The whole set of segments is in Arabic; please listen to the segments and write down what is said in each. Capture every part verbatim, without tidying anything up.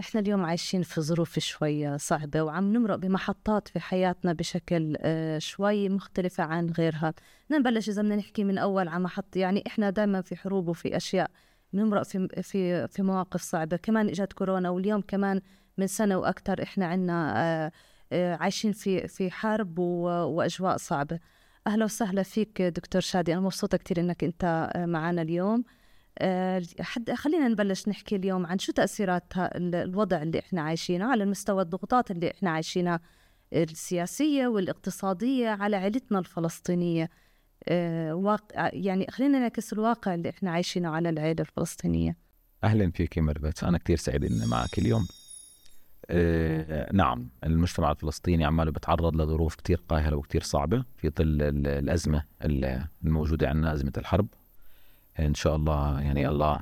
إحنا اليوم عايشين في ظروف شوية صعبة، وعم نمرق بمحطات في حياتنا بشكل شوي مختلفة عن غيرها. نبلش إذا بدنا نحكي من أول على محط، يعني إحنا دائما في حروب وفي أشياء، نمرق في في في مواقف صعبة. كمان إجت كورونا، واليوم كمان من سنة وأكتر إحنا عنا عايشين في في حرب وأجواء صعبة. أهلا وسهلا فيك دكتور شادي، أنا مبسوطة كتير إنك أنت معنا اليوم. حد خلينا نبلش نحكي اليوم عن شو تأثيرات الوضع اللي إحنا عايشينه على المستوى، الضغوطات اللي إحنا عايشينها السياسية والاقتصادية على عائلتنا الفلسطينية. واقع يعني خلينا نعكس الواقع اللي إحنا عايشينه على العائلة الفلسطينية. أهلا فيك ميرفت، أنا كتير سعيد إني معك اليوم. أه نعم، المجتمع الفلسطيني عماله بتعرض لظروف كتير قاهرة وكتير صعبة في ظل الأزمة الموجودة عندنا، أزمة الحرب. إن شاء الله يعني الله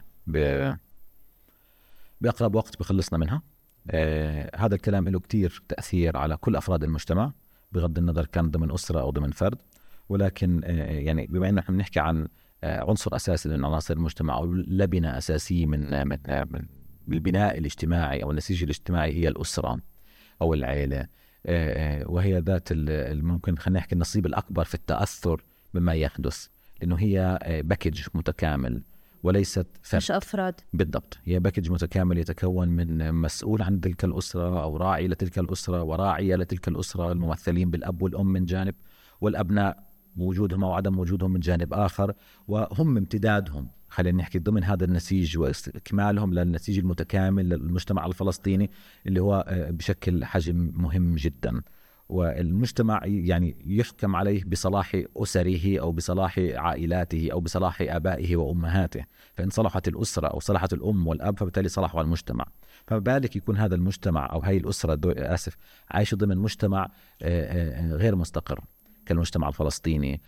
بأقرب وقت بخلصنا منها. آه هذا الكلام له كتير تأثير على كل أفراد المجتمع بغض النظر كان ضمن أسرة أو ضمن فرد، ولكن آه يعني بما أنه نحن بنحكي عن آه عنصر أساسي من عناصر المجتمع أو لبنة أساسية من, من, من البناء الاجتماعي أو النسيج الاجتماعي هي الأسرة أو العائلة. آه وهي ذات ممكن خلينا نحكي النصيب الأكبر في التأثر بما يحدث، لأنه هي باكج متكامل وليست فرد مش أفراد. بالضبط، هي باكج متكامل يتكون من مسؤول عن تلك الأسرة أو راعي لتلك الأسرة وراعية لتلك الأسرة، الممثلين بالأب والأم من جانب، والأبناء وجودهم أو عدم وجودهم من جانب آخر، وهم امتدادهم خلينا نحكي ضمن هذا النسيج واستكمالهم للنسيج المتكامل للمجتمع الفلسطيني اللي هو بشكل حجم مهم جدا. والمجتمع يعني يحكم عليه بصلاح أسره أو بصلاح عائلاته أو بصلاح آبائه وأمهاته، فإن صلحت الأسرة أو صلحت الأم والأب فبالتالي صلحوا المجتمع. فما بالك يكون هذا المجتمع أو هاي الأسرة آسف عايشة ضمن مجتمع غير مستقر كالمجتمع الفلسطيني.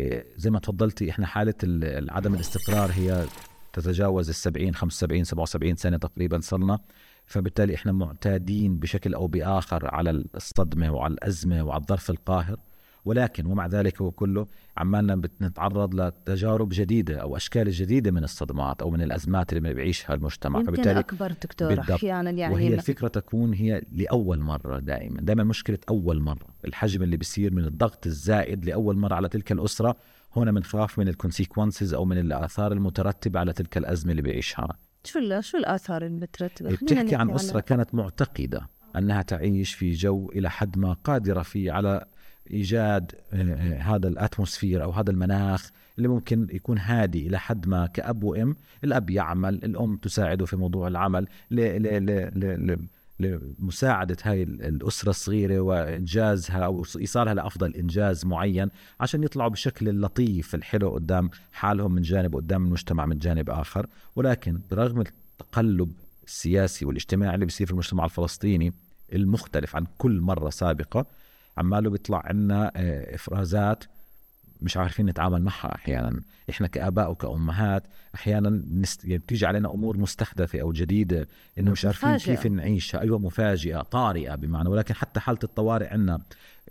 زي ما تفضلتي إحنا حالة عدم الاستقرار هي تتجاوز السبعين خمسة وسبعين سبعة وسبعين سنة تقريبا صرنا، فبالتالي إحنا معتادين بشكل أو بآخر على الصدمة وعلى الأزمة وعلى الظرف القاهر، ولكن ومع ذلك وكله عمالنا بنتعرض لتجارب جديدة أو أشكال جديدة من الصدمات أو من الأزمات اللي بيعيشها المجتمع. يمكن فبالتالي أكبر دكتور أحيانا يعني، وهي الفكرة تكون هي لأول مرة، دائما دائما مشكلة أول مرة، الحجم اللي بيصير من الضغط الزائد لأول مرة على تلك الأسرة. هنا بنخاف من الكونسيكونسز أو من الآثار المترتبة على تلك الأزمة اللي بيعيشها. شو شو الآثار المترتبة؟ بتحكي عن أسرة على... كانت معتقدة أنها تعيش في جو إلى حد ما قادرة فيه على إيجاد هذا الأتموسفير أو هذا المناخ اللي ممكن يكون هادي إلى حد ما كأب وأم. الأب يعمل، الأم تساعده في موضوع العمل ل... ل... ل... ل... لمساعدة هاي الأسرة الصغيرة وإنجازها أو إيصالها لأفضل إنجاز معين عشان يطلعوا بشكل اللطيف الحلو قدام حالهم من جانب وقدام المجتمع من جانب آخر. ولكن برغم التقلب السياسي والاجتماعي اللي بيصير في المجتمع الفلسطيني المختلف عن كل مرة سابقة، عماله بيطلع عنا إفرازات مش عارفين نتعامل معها. أحيانا إحنا كآباء وكأمهات أحيانا نست... يعني بتيجي علينا أمور مستحدثة أو جديدة إنه مش عارفين مفاجئة. كيف نعيشها. أيوة مفاجئة طارئة بمعنى. ولكن حتى حالة الطوارئ عنا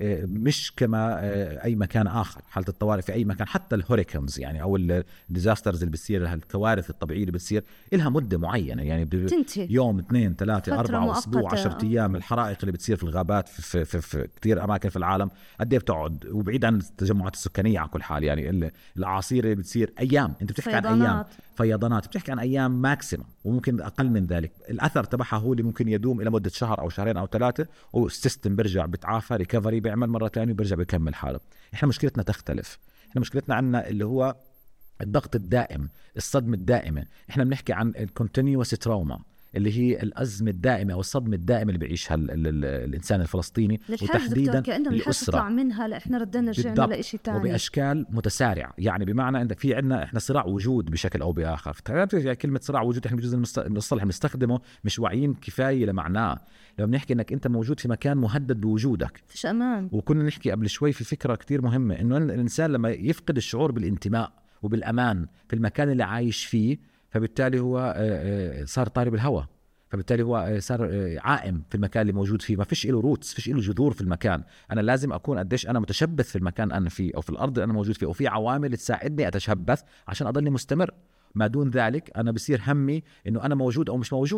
مش كما أي مكان آخر. حالة الطوارئ في أي مكان حتى الهوريكنز يعني أو الديزاسترز اللي بتصير، الكوارث الطبيعية اللي بتصير إلها مدة معينة، يعني تنتهي. يوم اثنين ثلاثة أربعة أسبوع عشرة أيام. الحرائق اللي بتصير في الغابات في, في, في كتير أماكن في العالم قد إيه بتقعد، وبعيد عن التجمعات السكانية على كل حال. يعني الأعاصير اللي بتصير أيام، أنت بتحكي عن أيام فيضانات، بتحكي عن أيام ماكسيمم وممكن أقل من ذلك. الأثر تبعها هو اللي ممكن يدوم إلى مدة شهر أو شهرين أو ثلاثة، والسيستم برجع بتعافى ريكفري بيعمل مرة ثانية وبرجع بيكمل حاله. إحنا مشكلتنا تختلف. إحنا مشكلتنا عنا اللي هو الضغط الدائم، الصدمة الدائمة. إحنا بنحكي عن الكونتينيوس تراوما اللي هي الأزمة الدائمة أو الصدمة الدائمة اللي بيعيشها ال ال ال الإنسان الفلسطيني، وتحديدا الأسرة منها لإحنا ردنا رجعنا لإشي تاني وبأشكال متسارعة. يعني بمعنى عندك في عنا إحنا صراع وجود بشكل أو بآخر. يعني كلمة صراع وجود إحنا بجزء من المصطلح بنستخدمه مش واعيين كفاية لمعناه. لما بنحكي إنك أنت موجود في مكان مهدد بوجودك فيش أمان. وكنا نحكي قبل شوي في فكرة كتير مهمة، إنه الإنسان لما يفقد الشعور بالانتماء وبالأمان في المكان اللي عايش فيه، فبالتالي هو صار طارب الهوى، فبالتالي هو صار عائم في المكان اللي موجود فيه. ما فيش له روتس، فيش له جذور في المكان. أنا لازم أكون قديش أنا متشبث في المكان أنا فيه أو في الأرض اللي أنا موجود فيه، وفي عوامل تساعدني أتشبث عشان أضلني مستمر. ما دون ذلك أنا بصير همي إنه أنا موجود أو مش موجود،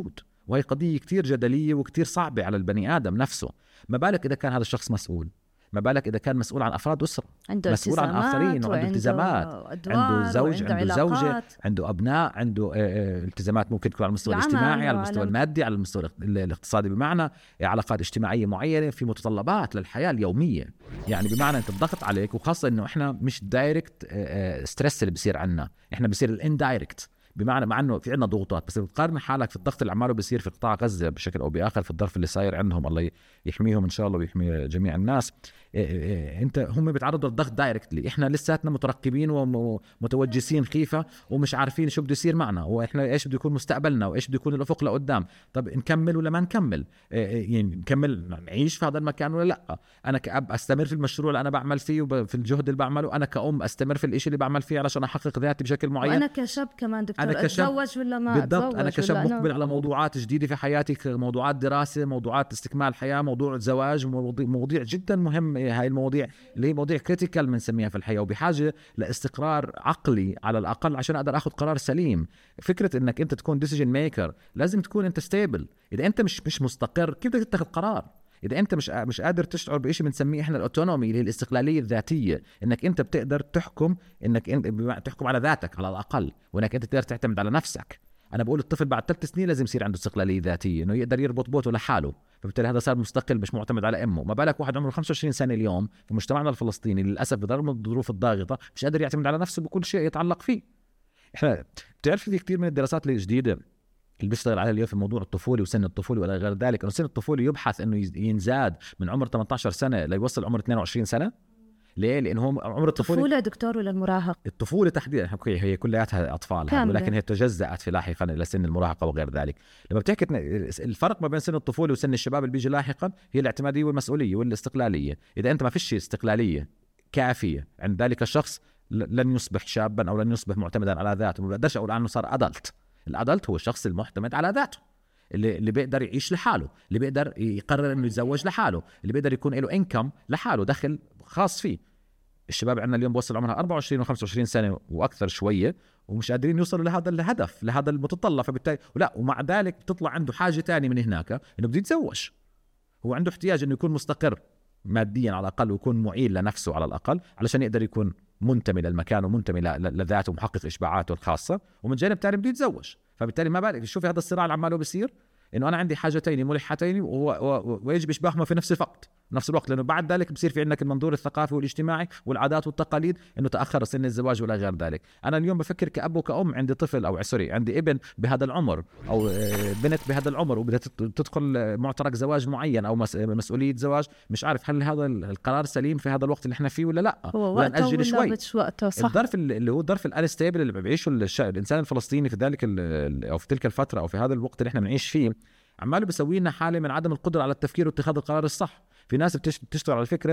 وهي قضية كتير جدلية وكتير صعبة على البني آدم نفسه. ما بالك إذا كان هذا الشخص مسؤول، ما بالك إذا كان مسؤول عن أفراد أسرة، عنده مسؤول عن آخرين، وعنده التزامات، عنده زوج، عنده زوجة، عنده أبناء، عنده التزامات ممكن تكون على المستوى الاجتماعي، على المستوى المادي، على المستوى الاقتصادي، بمعنى علاقات اجتماعية معينة، في متطلبات للحياة اليومية. يعني بمعنى أنت الضغط عليك، وخاصة إنه إحنا مش دايركت ستريس اللي بيصير عنا، إحنا بيصير الاندايركت، بمعنى مع انه في عندنا ضغوطات، بس بتقارن حالك في الضغط اللي عماله بيصير في قطاع غزة بشكل او باخر، في الظرف اللي صاير عندهم، الله يحميهم ان شاء الله ويحمي جميع الناس. إيه إيه انت هم بيتعرضوا للضغط دايركتلي، احنا لساتنا مترقبين ومتوجسين خيفة ومش عارفين شو بده يصير معنا، واحنا ايش بده يكون مستقبلنا، وايش بده يكون الافق لقدام. طب نكمل ولا ما نكمل؟ إيه يعني نكمل نعيش في هذا المكان ولا لا؟ انا كأب استمر في المشروع اللي انا بعمل فيه وفي الجهد اللي بعمله، انا كأم استمر في الاشي اللي بعمل فيه علشان احقق ذاتي بشكل معين، وانا كشاب كمان دكتور اتزوج ولا ما بالضبط. أنا كشاب مقبل على موضوعات جديدة في حياتي، موضوعات دراسة، موضوعات استكمال حياة، موضوع زواج، مواضيع جدا مهم. هاي المواضيع اللي هي مواضيع كريتيكال بنسميها في الحياة، وبحاجة لاستقرار عقلي على الأقل عشان أقدر أخذ قرار سليم. فكرة إنك أنت تكون decision maker لازم تكون أنت stable. إذا أنت مش مش مستقر كيف بدك تتخذ قرار؟ إذا أنت مش مش قادر تشعر بإشي بنسميه إحنا الأوتونومي اللي هي الاستقلالية الذاتية، إنك أنت بتقدر تحكم، إنك أنت تحكم على ذاتك على الأقل، وإنك أنت تقدر تعتمد على نفسك. أنا بقول الطفل بعد ثلاث سنين لازم يصير عنده استقلالية ذاتية، إنه يقدر يربط بوته لحاله، فبالتالي هذا صار مستقل مش معتمد على أمه. ما بالك واحد عمره خمسة وعشرين سنة اليوم في مجتمعنا الفلسطيني للأسف بضرب الظروف الضاغطة مش قادر يعتمد على نفسه بكل شيء يتعلق فيه. إحنا بتعرف في كتير من الدراسات الجديدة اللي بيشتغل عليها اليوم في موضوع الطفولة وسن الطفولة ولا غير ذلك، إنه سن الطفولة يبحث إنه ينزاد من عمر ثمانية عشر سنة ليوصل عمر اثنين وعشرين سنة. ليه؟ لأنه هو عمر الطفولة الطفولة دكتور ولا المراهق؟ الطفولة تحديدا هي كلياتها أطفال، ولكن هي تجزأت في لاحقا إلى سن المراهقة وغير ذلك. لما بتحكي الفرق ما بين سن الطفولة وسن الشباب اللي بيجي لاحقا هي الاعتمادية والمسؤولية والاستقلالية. إذا أنت ما فيش استقلالية كافية عند ذلك الشخص لن يصبح شابا أو لن يصبح معتمدا على ذاته. ما بقدرش أقول عنه صار أدلت. الأدلت هو الشخص المعتمد على ذاته، اللي اللي بيقدر يعيش لحاله، اللي بيقدر يقرر إنه يتزوج لحاله، اللي بيقدر يكون له إنكم لحاله، دخل خاص فيه. الشباب عندنا اليوم بوصل عمرها أربعة وعشرين وخمسة وعشرين سنة وأكثر شوية ومش قادرين يوصلوا لهذا الهدف، لهذا المتطلب. فبالتالي ولا ومع ذلك بتطلع عنده حاجة تانية من هناك إنه بده يتزوج. هو عنده احتياج إنه يكون مستقر ماديا على الأقل، ويكون معيل لنفسه على الأقل علشان يقدر يكون منتمي للمكان ومنتمي لذاته ومحقق إشباعاته الخاصة، ومن جانب تاني بده يتزوج. فبالتالي ما بالك شوفي هذا الصراع اللي عماله بيصير، إنه أنا عندي حاجتين ملحتين ويجب إشباعهما في نفس الوقت نفس الوقت لأنه بعد ذلك بصير في عندك المنظور الثقافي والاجتماعي والعادات والتقاليد إنه تأخر سن الزواج ولا غير ذلك. أنا اليوم بفكر كأب وكأم عندي طفل أو سوري عندي ابن بهذا العمر أو بنت بهذا العمر وبدها تدخل معترك زواج معين أو مسؤولية زواج، مش عارف هل هذا القرار سليم في هذا الوقت اللي احنا فيه ولا لا، ولا نأجل شوي. الظرف اللي هو الظرف الانستابل اللي بيعيشه الإنسان الفلسطيني في ذلك أو في تلك الفترة أو في هذا الوقت اللي احنا بنعيش فيه عماله بيسوي لنا حالة من عدم القدرة على التفكير واتخاذ القرار الصح. في ناس بتشتغل على فكرة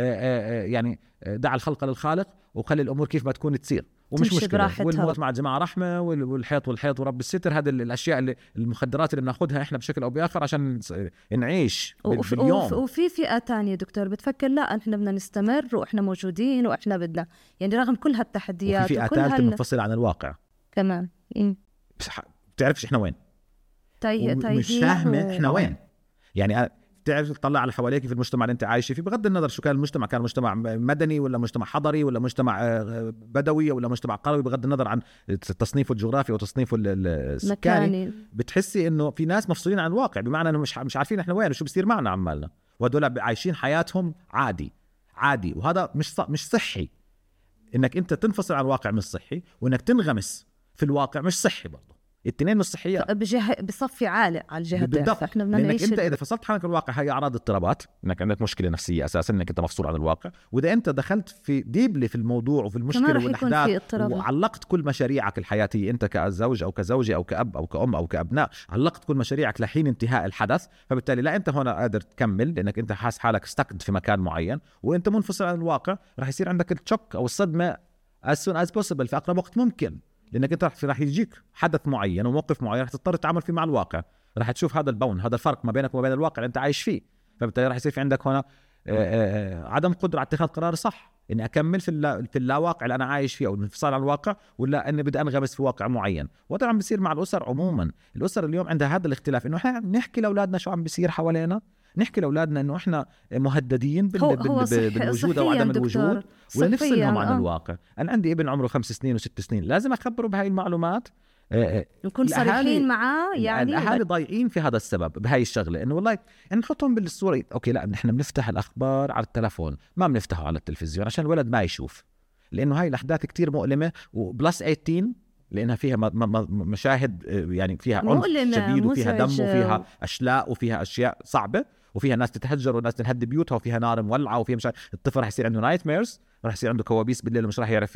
يعني دع الخلق للخالق وخلي الأمور كيف ما تكون تصير ومش مشكلة، والموت مع الجماعة رحمة والحيط والحيط ورب الستر. هذه الأشياء اللي المخدرات اللي بناخدها إحنا بشكل أو بآخر عشان نعيش باليوم. وفي فئة تانية دكتور بتفكر لا إحنا بدنا نستمر وإحنا موجودين وإحنا بدنا يعني رغم كل هالتحديات. وفي فئة ثالثة منفصلة عن الواقع كمان. بتعرفش إحنا وين طيب مش فاهمة إحنا وين. يعني تعرف تطلع على حواليك في المجتمع اللي انت عايش فيه بغض النظر شو كان المجتمع، كان مجتمع مدني ولا مجتمع حضري ولا مجتمع بدوي ولا مجتمع قروي، بغض النظر عن تصنيفه الجغرافي وتصنيفه السكاني، بتحسي انه في ناس مفصولين عن الواقع، بمعنى انه مش مش عارفين احنا وين وشو بيصير معنا عمالنا، وهدول عايشين حياتهم عادي عادي. وهذا مش مش صحي. انك انت تنفصل عن الواقع مش صحي، وانك تنغمس في الواقع مش صحي برضه. الاثنين مش صحية بجه... بصفي عالي على الجهتين. احنا بدنا نعيش انت اذا فصلت حالك الواقع هي اعراض اضطرابات، انك عندك مشكله نفسيه اساسا انك انت مفصول عن الواقع، واذا انت دخلت في ديبلي في الموضوع وفي المشكله والاحداث وعلقت كل مشاريعك الحياتيه انت كزوج او كزوجه او كاب او كأم او كابناء، علقت كل مشاريعك لحين انتهاء الحدث، فبالتالي لا انت هنا قادر تكمل لانك انت حاس حالك استقد في مكان معين وانت منفصل عن الواقع، راح يصير عندك الشوك او الصدمه as soon as possible في اقرب وقت ممكن، لأنك أنت راح يجيك حدث معين وموقف معين راح تضطر تتعامل فيه مع الواقع، راح تشوف هذا البون، هذا الفرق ما بينك وما بين الواقع اللي أنت عايش فيه، فبالتالي راح يصير في عندك هنا عدم قدرة على اتخاذ قرار صح، اني اكمل في اللا في اللاواقع اللي انا عايش فيه او الانفصال عن الواقع، ولا اني بدي انغمس في واقع معين. وهذا عم بيصير مع الاسر عموما. الاسر اليوم عندها هذا الاختلاف، انه احنا نحكي لاولادنا شو عم بيصير حوالينا، نحكي لاولادنا انه احنا مهددين بال... هو بال... هو صح بالوجود او عدم الوجود، ولا نفصلهم عن آه. الواقع. انا عندي ابن عمره خمس سنين وست سنين، لازم اخبره بهاي المعلومات، نكون صريحين معاه. يعني الاهالي ضايعين في هذا السبب بهاي الشغله، انه والله نحطهم بالصوره. اوكي لا، نحن بنفتح الاخبار على التلفون، ما بنفتحه على التلفزيون عشان الولد ما يشوف، لانه هاي الاحداث كتير مؤلمه وبلس ثمانية عشر، لانها فيها مشاهد يعني فيها عنف شديد وفيها دم وفيها اشلاء وفيها اشياء صعبه وفيها ناس تتهجر وناس تنهد بيوتها وفيها نار مولعه وفيها مش... الطفل رح يصير عنده نايت ميرز، رح يصير عنده كوابيس بالليل ومش رح يعرف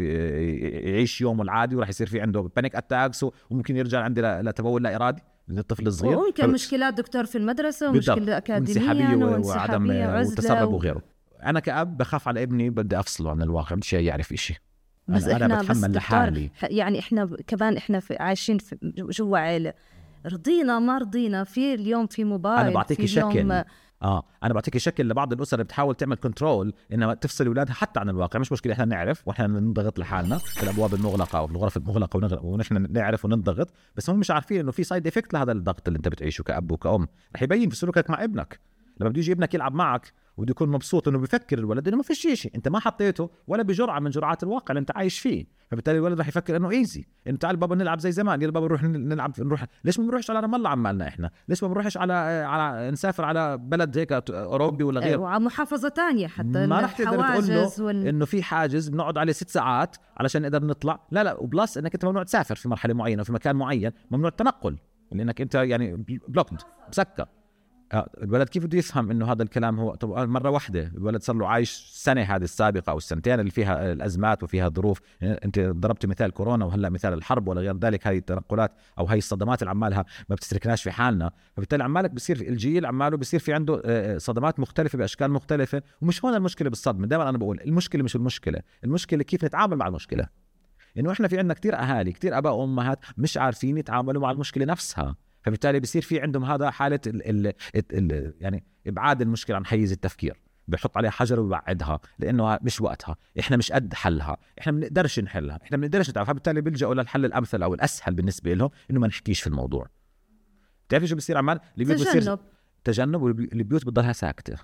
يعيش يومه العادي، ورح يصير في عنده بانيك اتاكس، وممكن يرجع عندي لتبول لا ارادي للطفل الصغير، وممكن فب... مشكلات دكتور في المدرسه ومشكله اكاديميه وعدم وتسرب وغيره. انا كأب بخاف على ابني، بدي افصله عن الواقع، بدي شيء يعرف إشي. بس أنا احنا بتحمل بس لحالي. يعني احنا كمان احنا في عايشين في جوا عائله، رضينا ما رضينا في اليوم في موبايل. انا بعطيك شكل اه انا بعطيك شكل لبعض الاسر اللي بتحاول تعمل كنترول انها تفصل اولادها حتى عن الواقع. مش مشكله، احنا نعرف واحنا ننضغط لحالنا في الابواب المغلقه او في الغرف المغلقه ونحن نعرف وننضغط، بس هم مش عارفين انه في سايد افكت لهذا الضغط اللي انت بتعيشه كأب وكأم. رح يبين في سلوكك مع ابنك. لما بده يجي ابنك يلعب معك وبده يكون مبسوط، انه بيفكر الولد انه ما فيش شيء انت ما حطيته ولا بجرعه من جرعات الواقع اللي انت عايش فيه، فبالتالي الولد راح يفكر انه ايزي، انه تعال بابا نلعب زي زمان، يلا بابا نروح نلعب نروح. ليش ما بنروحش على رام الله عمالنا احنا؟ ليش ما بنروحش على على نسافر على بلد هيك اوروبي ولا غير، وعلى محافظه تانية حتى ما راح تقدر تقول له وال... انه في حاجز بنقعد عليه ست ساعات علشان نقدر نطلع. لا لا، وبلس انك انت ممنوع تسافر في مرحله معينه في مكان معين، ممنوع التنقل لانك انت يعني بلوكد مسكر. الولد كيف بده يفهم انه هذا الكلام هو طب مره واحده؟ الولد صار له عايش سنه هذه السابقه او السنتين اللي فيها الازمات وفيها ظروف. انت ضربت مثال كورونا وهلا مثال الحرب ولا غير ذلك. هاي التنقلات او هاي الصدمات اللي عمالها ما بتتركناش في حالنا، فبالتالي عمالك بصير في الجيل عماله بصير في عنده صدمات مختلفه باشكال مختلفه. ومش هون المشكله بالصدمه، دائما انا بقول المشكله مش المشكله، المشكله كيف نتعامل مع المشكله. انه احنا في عندنا كتير اهالي كتير اباء وامهات مش عارفين يتعاملوا مع المشكله نفسها، فبالتالي بيصير في عندهم هذا حالة ال ال ال يعني إبعاد المشكلة عن حيز التفكير، بيحط عليها حجر ويبعدها لأنه مش وقتها، إحنا مش قد حلها، إحنا ما بنقدرش نحلها، إحنا ما بنقدرش نتعرف. فبالتالي بيلجأوا للحل الأمثل أو الأسهل بالنسبة لهم، إنه ما نحكيش في الموضوع. تعرفي شو بيصير عمال؟ البيوت بيصير تجنب، والبيوت بتضلها ساكتة.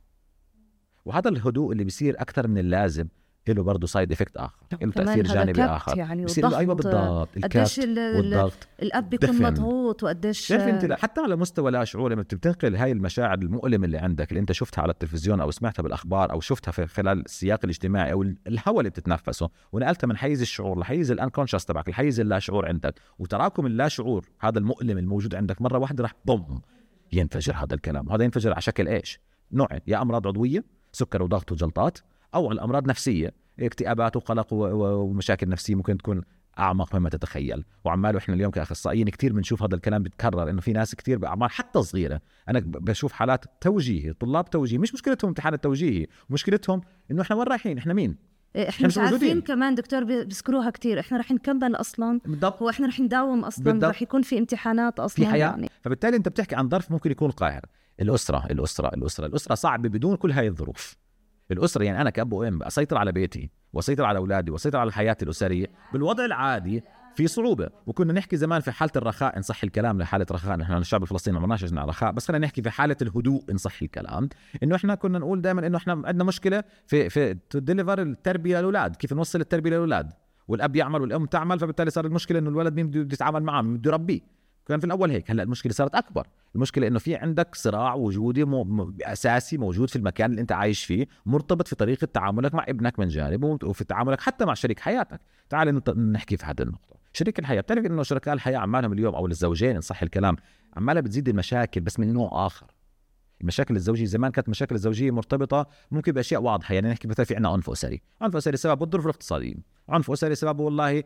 وهذا الهدوء اللي بيصير أكثر من اللازم له برضه سايد افكت اخر، له تاثير جانبي اخر. يعني بصير ايوه بالضبط قديش والضغط الاب بيكون مضغوط وقديش انت حتى على مستوى لا شعور لما بتنقل هاي المشاعر المؤلمه اللي عندك اللي انت شفتها على التلفزيون او سمعتها بالاخبار او شفتها في خلال السياق الاجتماعي او الهوى اللي بتتنفسه، ونقلتها من حيز الشعور لحيز الانكونشس تبعك لحيز اللا شعور عندك، وتراكم اللا شعور هذا المؤلم الموجود عندك مره واحده راح بوم ينفجر هذا الكلام. وهذا ينفجر على شكل ايش؟ نوعين، يا امراض عضويه سكر وضغط وجلطات، او الامراض نفسيه اكتئابات وقلق ومشاكل نفسية ممكن تكون أعمق مما تتخيل. وعماله إحنا اليوم كأخصائيين كتير بنشوف هذا الكلام بيتكرر، إنه في ناس كتير بأعمار حتى صغيرة. أنا بشوف حالات توجيهي، طلاب توجيهي مش مشكلتهم امتحان التوجيهي، مشكلتهم إنه إحنا وين رايحين، إحنا مين، احنا مش عارفين. كمان دكتور بيذكروها كتير، احنا رح نكمل اصلا بالضبط. هو احنا رح نداوم اصلا بالضبط. رح يكون في امتحانات اصلا في حياة يعني. فبالتالي انت بتحكي عن ظرف ممكن يكون قاهر. الأسرة الأسرة الأسرة الأسرة صعبة بدون كل هاي الظروف. الأسرة يعني أنا كأب وأم أسيطر على بيتي وأسيطر على أولادي وأسيطر على حياتي الأسرية بالوضع العادي في صعوبة. وكنا نحكي زمان في حالة الرخاء إن صح الكلام، لحالة رخاء نحن الشعب الفلسطيني ما عمرناش عشنا رخاء، بس خلينا نحكي في حالة الهدوء إن صح الكلام، إنه إحنا كنا نقول دائما إنه إحنا عندنا مشكلة في في تديليفر التربية للأولاد، كيف نوصل التربية للأولاد، والأب يعمل والأم تعمل، فبالتالي صار المشكلة إنه الولد مين بده يتعامل معه، مين بده يربيه. كان في الأول هيك، هلأ المشكلة صارت أكبر. المشكلة إنه في عندك صراع وجودي مو... أساسي موجود في المكان اللي أنت عايش فيه، مرتبط في طريقة تعاملك مع ابنك من جانب وفي تعاملك حتى مع شريك حياتك. تعال نحكي في هذه النقطة، شريك الحياة. بتعرف إنه شركاء الحياة عمالهم اليوم أو الزوجين إن صح الكلام عمالها بتزيد المشاكل بس من نوع آخر. المشاكل الزوجية زمان كانت مشاكل الزوجية مرتبطة ممكن بأشياء واضحة، يعني نحكي مثلا في عنا عنف أسري، عنف أسري سببه الظروف الاقتصادية، عنف أسري سببه والله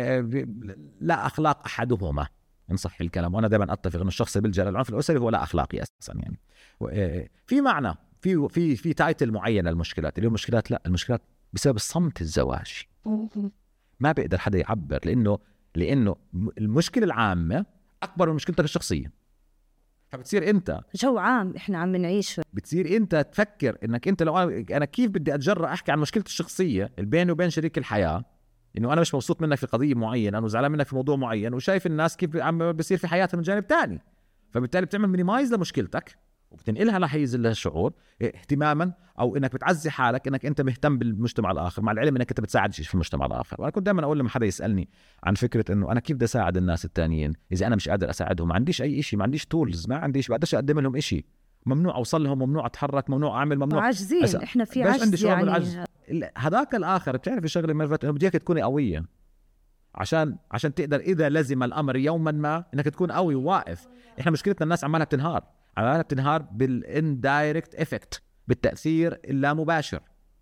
لا أخلاق أحدهما إن صح الكلام. وأنا دائما أتفق إنه الشخص اللي بيلجأ للعنف الأسري هو لا أخلاقي أساسا. يعني في معنى في في في تايتل معين للمشكلات. اليوم مشكلات لا، المشكلات بسبب الصمت الزواجي، ما بيقدر حدا يعبر، لأنه لأنه المشكلة العامة أكبر من مشكلتك الشخصية. فبتصير انت جو عام احنا عم نعيشه، بتصير انت تفكر انك انت لو انا, أنا كيف بدي اتجرأ احكي عن مشكلتي الشخصيه اللي بيني وبين شريك الحياه، انه انا مش مبسوط منك في قضيه معينه، انا زعلان منك في موضوع معين، وشايف الناس كيف عم بيصير في حياتها من جانب تاني. فبالتالي بتعمل مينيمايز لمشكلتك وبتنقلها لحيز الشعور اهتماما، او انك بتعزي حالك انك انت مهتم بالمجتمع الاخر، مع العلم انك انت بتساعد شيء في المجتمع الاخر. وانا كنت دائما اقول لما حدا يسالني عن فكره انه انا كيف بدي اساعد الناس التانيين اذا انا مش قادر اساعدهم، ما عنديش اي شيء، ما عنديش تولز، ما عنديش بقدرش اقدم لهم شيء، ممنوع اوصل لهم، ممنوع اتحرك، ممنوع اعمل، ممنوع عاجزين أس... احنا في عجز يعني العجز. هذاك الاخر بتعرف الشغله مرفت انه بدك تكوني قويه عشان عشان تقدر اذا لزم الامر يوما ما انك تكون قوي وواقف. احنا مشكلتنا الناس عمالها بتنهار، عمالها بتنهار بالاندايركت افكت، بالتاثير اللامباشر.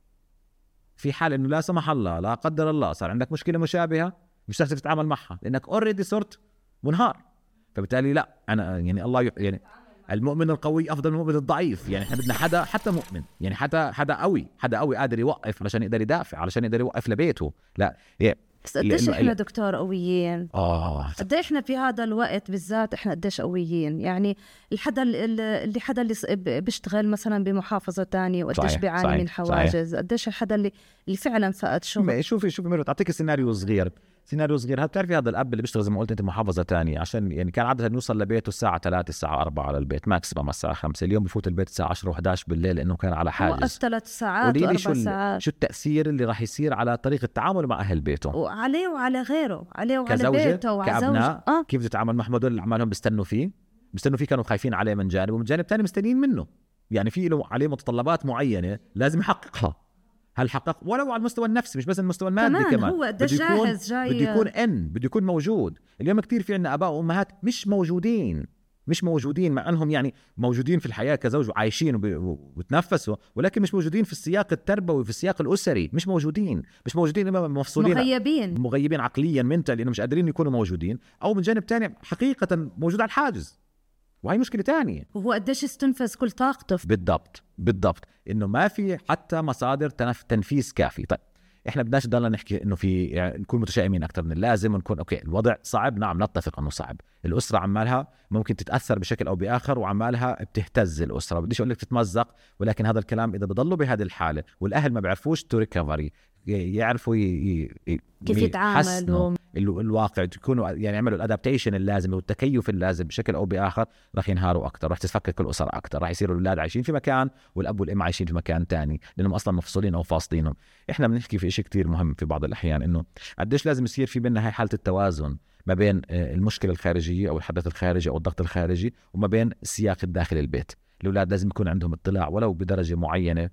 في حال انه لا سمح الله لا قدر الله صار عندك مشكله مشابهه مش هتقدر تتعامل معها لانك اوريدي صرت منهار. فبالتالي لا انا يعني الله يعني المؤمن القوي افضل من المؤمن الضعيف. يعني احنا بدنا حدا حتى مؤمن، يعني حتى حدا قوي، حدا قوي قادر يوقف علشان يقدر يدافع، علشان يقدر يوقف لبيته. لا يعني بس قديش احنا دكتور قويين، اه قد احنا في هذا الوقت بالذات احنا قديش قويين. يعني الحدا اللي حدا اللي بيشتغل مثلا بمحافظه تانية وقديش بيعاني صحيح. من حواجز، قديش الحدا اللي اللي فعلا فقد شغل. شوفي شوفي مرة اعطيك سيناريو صغير سيناريو صغير هل بتعرفي هذا الاب اللي بيشتغل زي ما قلت انت محافظه تانية، عشان يعني كان عاده يوصل لبيته الساعه ثلاثة الساعه أربعة على البيت ماكسيمم الساعه خمسة، اليوم بفوت البيت الساعه عشرة وإحدى عشر بالليل لانه كان على حاجز وقف ثلاث ساعات واربع شو ساعات. شو التاثير اللي راح يصير على طريقه التعامل مع اهل بيته وعليه وعلى غيره، عليه وعلى كزوجة بيته وعلى كابناء آه. كيف تتعامل مع هدول اللي عمالهم بيستنوا فيه بيستنوا فيه كانوا خايفين عليه من جانب، ومن جانب تاني مستنيين منه، يعني في له عليه متطلبات معينه لازم يحققها. هل حقق ولو على المستوى النفسي مش بس المستوى المادي كمان, كمان هو ده جاهز جاي بده يكون ان بده يكون موجود. اليوم كتير في عندنا اباء وامهات مش موجودين مش موجودين مع انهم يعني موجودين في الحياه كزوج وعايشين وبتنفسوا، ولكن مش موجودين في السياق التربوي في السياق الاسري، مش موجودين مش موجودين اما مفصولين مغيبين مغيبين عقليا منتال لانه مش قادرين يكونوا موجودين، او من جانب تاني حقيقه موجود على الحاجز، وهي مشكلة تانية. وهو قديش استنفذ كل طاقته. بالضبط بالضبط إنه ما في حتى مصادر تنف... تنفيذ كافي. طيب إحنا بدناش ضلنا نحكي إنه في يعني نكون متشائمين أكتر من اللازم ونكون أوكي الوضع صعب، نعم نتفق إنه صعب، الأسرة عمالها ممكن تتأثر بشكل أو بآخر وعمالها بتهتز الأسرة، بديش أقول لك تتمزق، ولكن هذا الكلام إذا بضلوا بهذه الحالة والأهل ما بيعرفوش تو ريكفري يعرفوا ي... ي... كيف يتعاملوا الواقع، يكونوا يعني يعملوا الادابتيشن اللازم والتكيف اللازم بشكل او باخر، راح ينهاروا اكثر، راح تتفكك الاسر اكثر، راح يصيروا الاولاد عايشين في مكان والاب والام عايشين في مكان تاني لانهم اصلا مفصولين او فاصلينهم. احنا بنحكي في شيء كتير مهم في بعض الاحيان انه قديش لازم يصير في بيننا هاي حاله التوازن ما بين المشكله الخارجيه او الحدث الخارجي او الضغط الخارجي وما بين السياق الداخلي البيت. الاولاد لازم يكون عندهم اطلاع ولو بدرجه معينه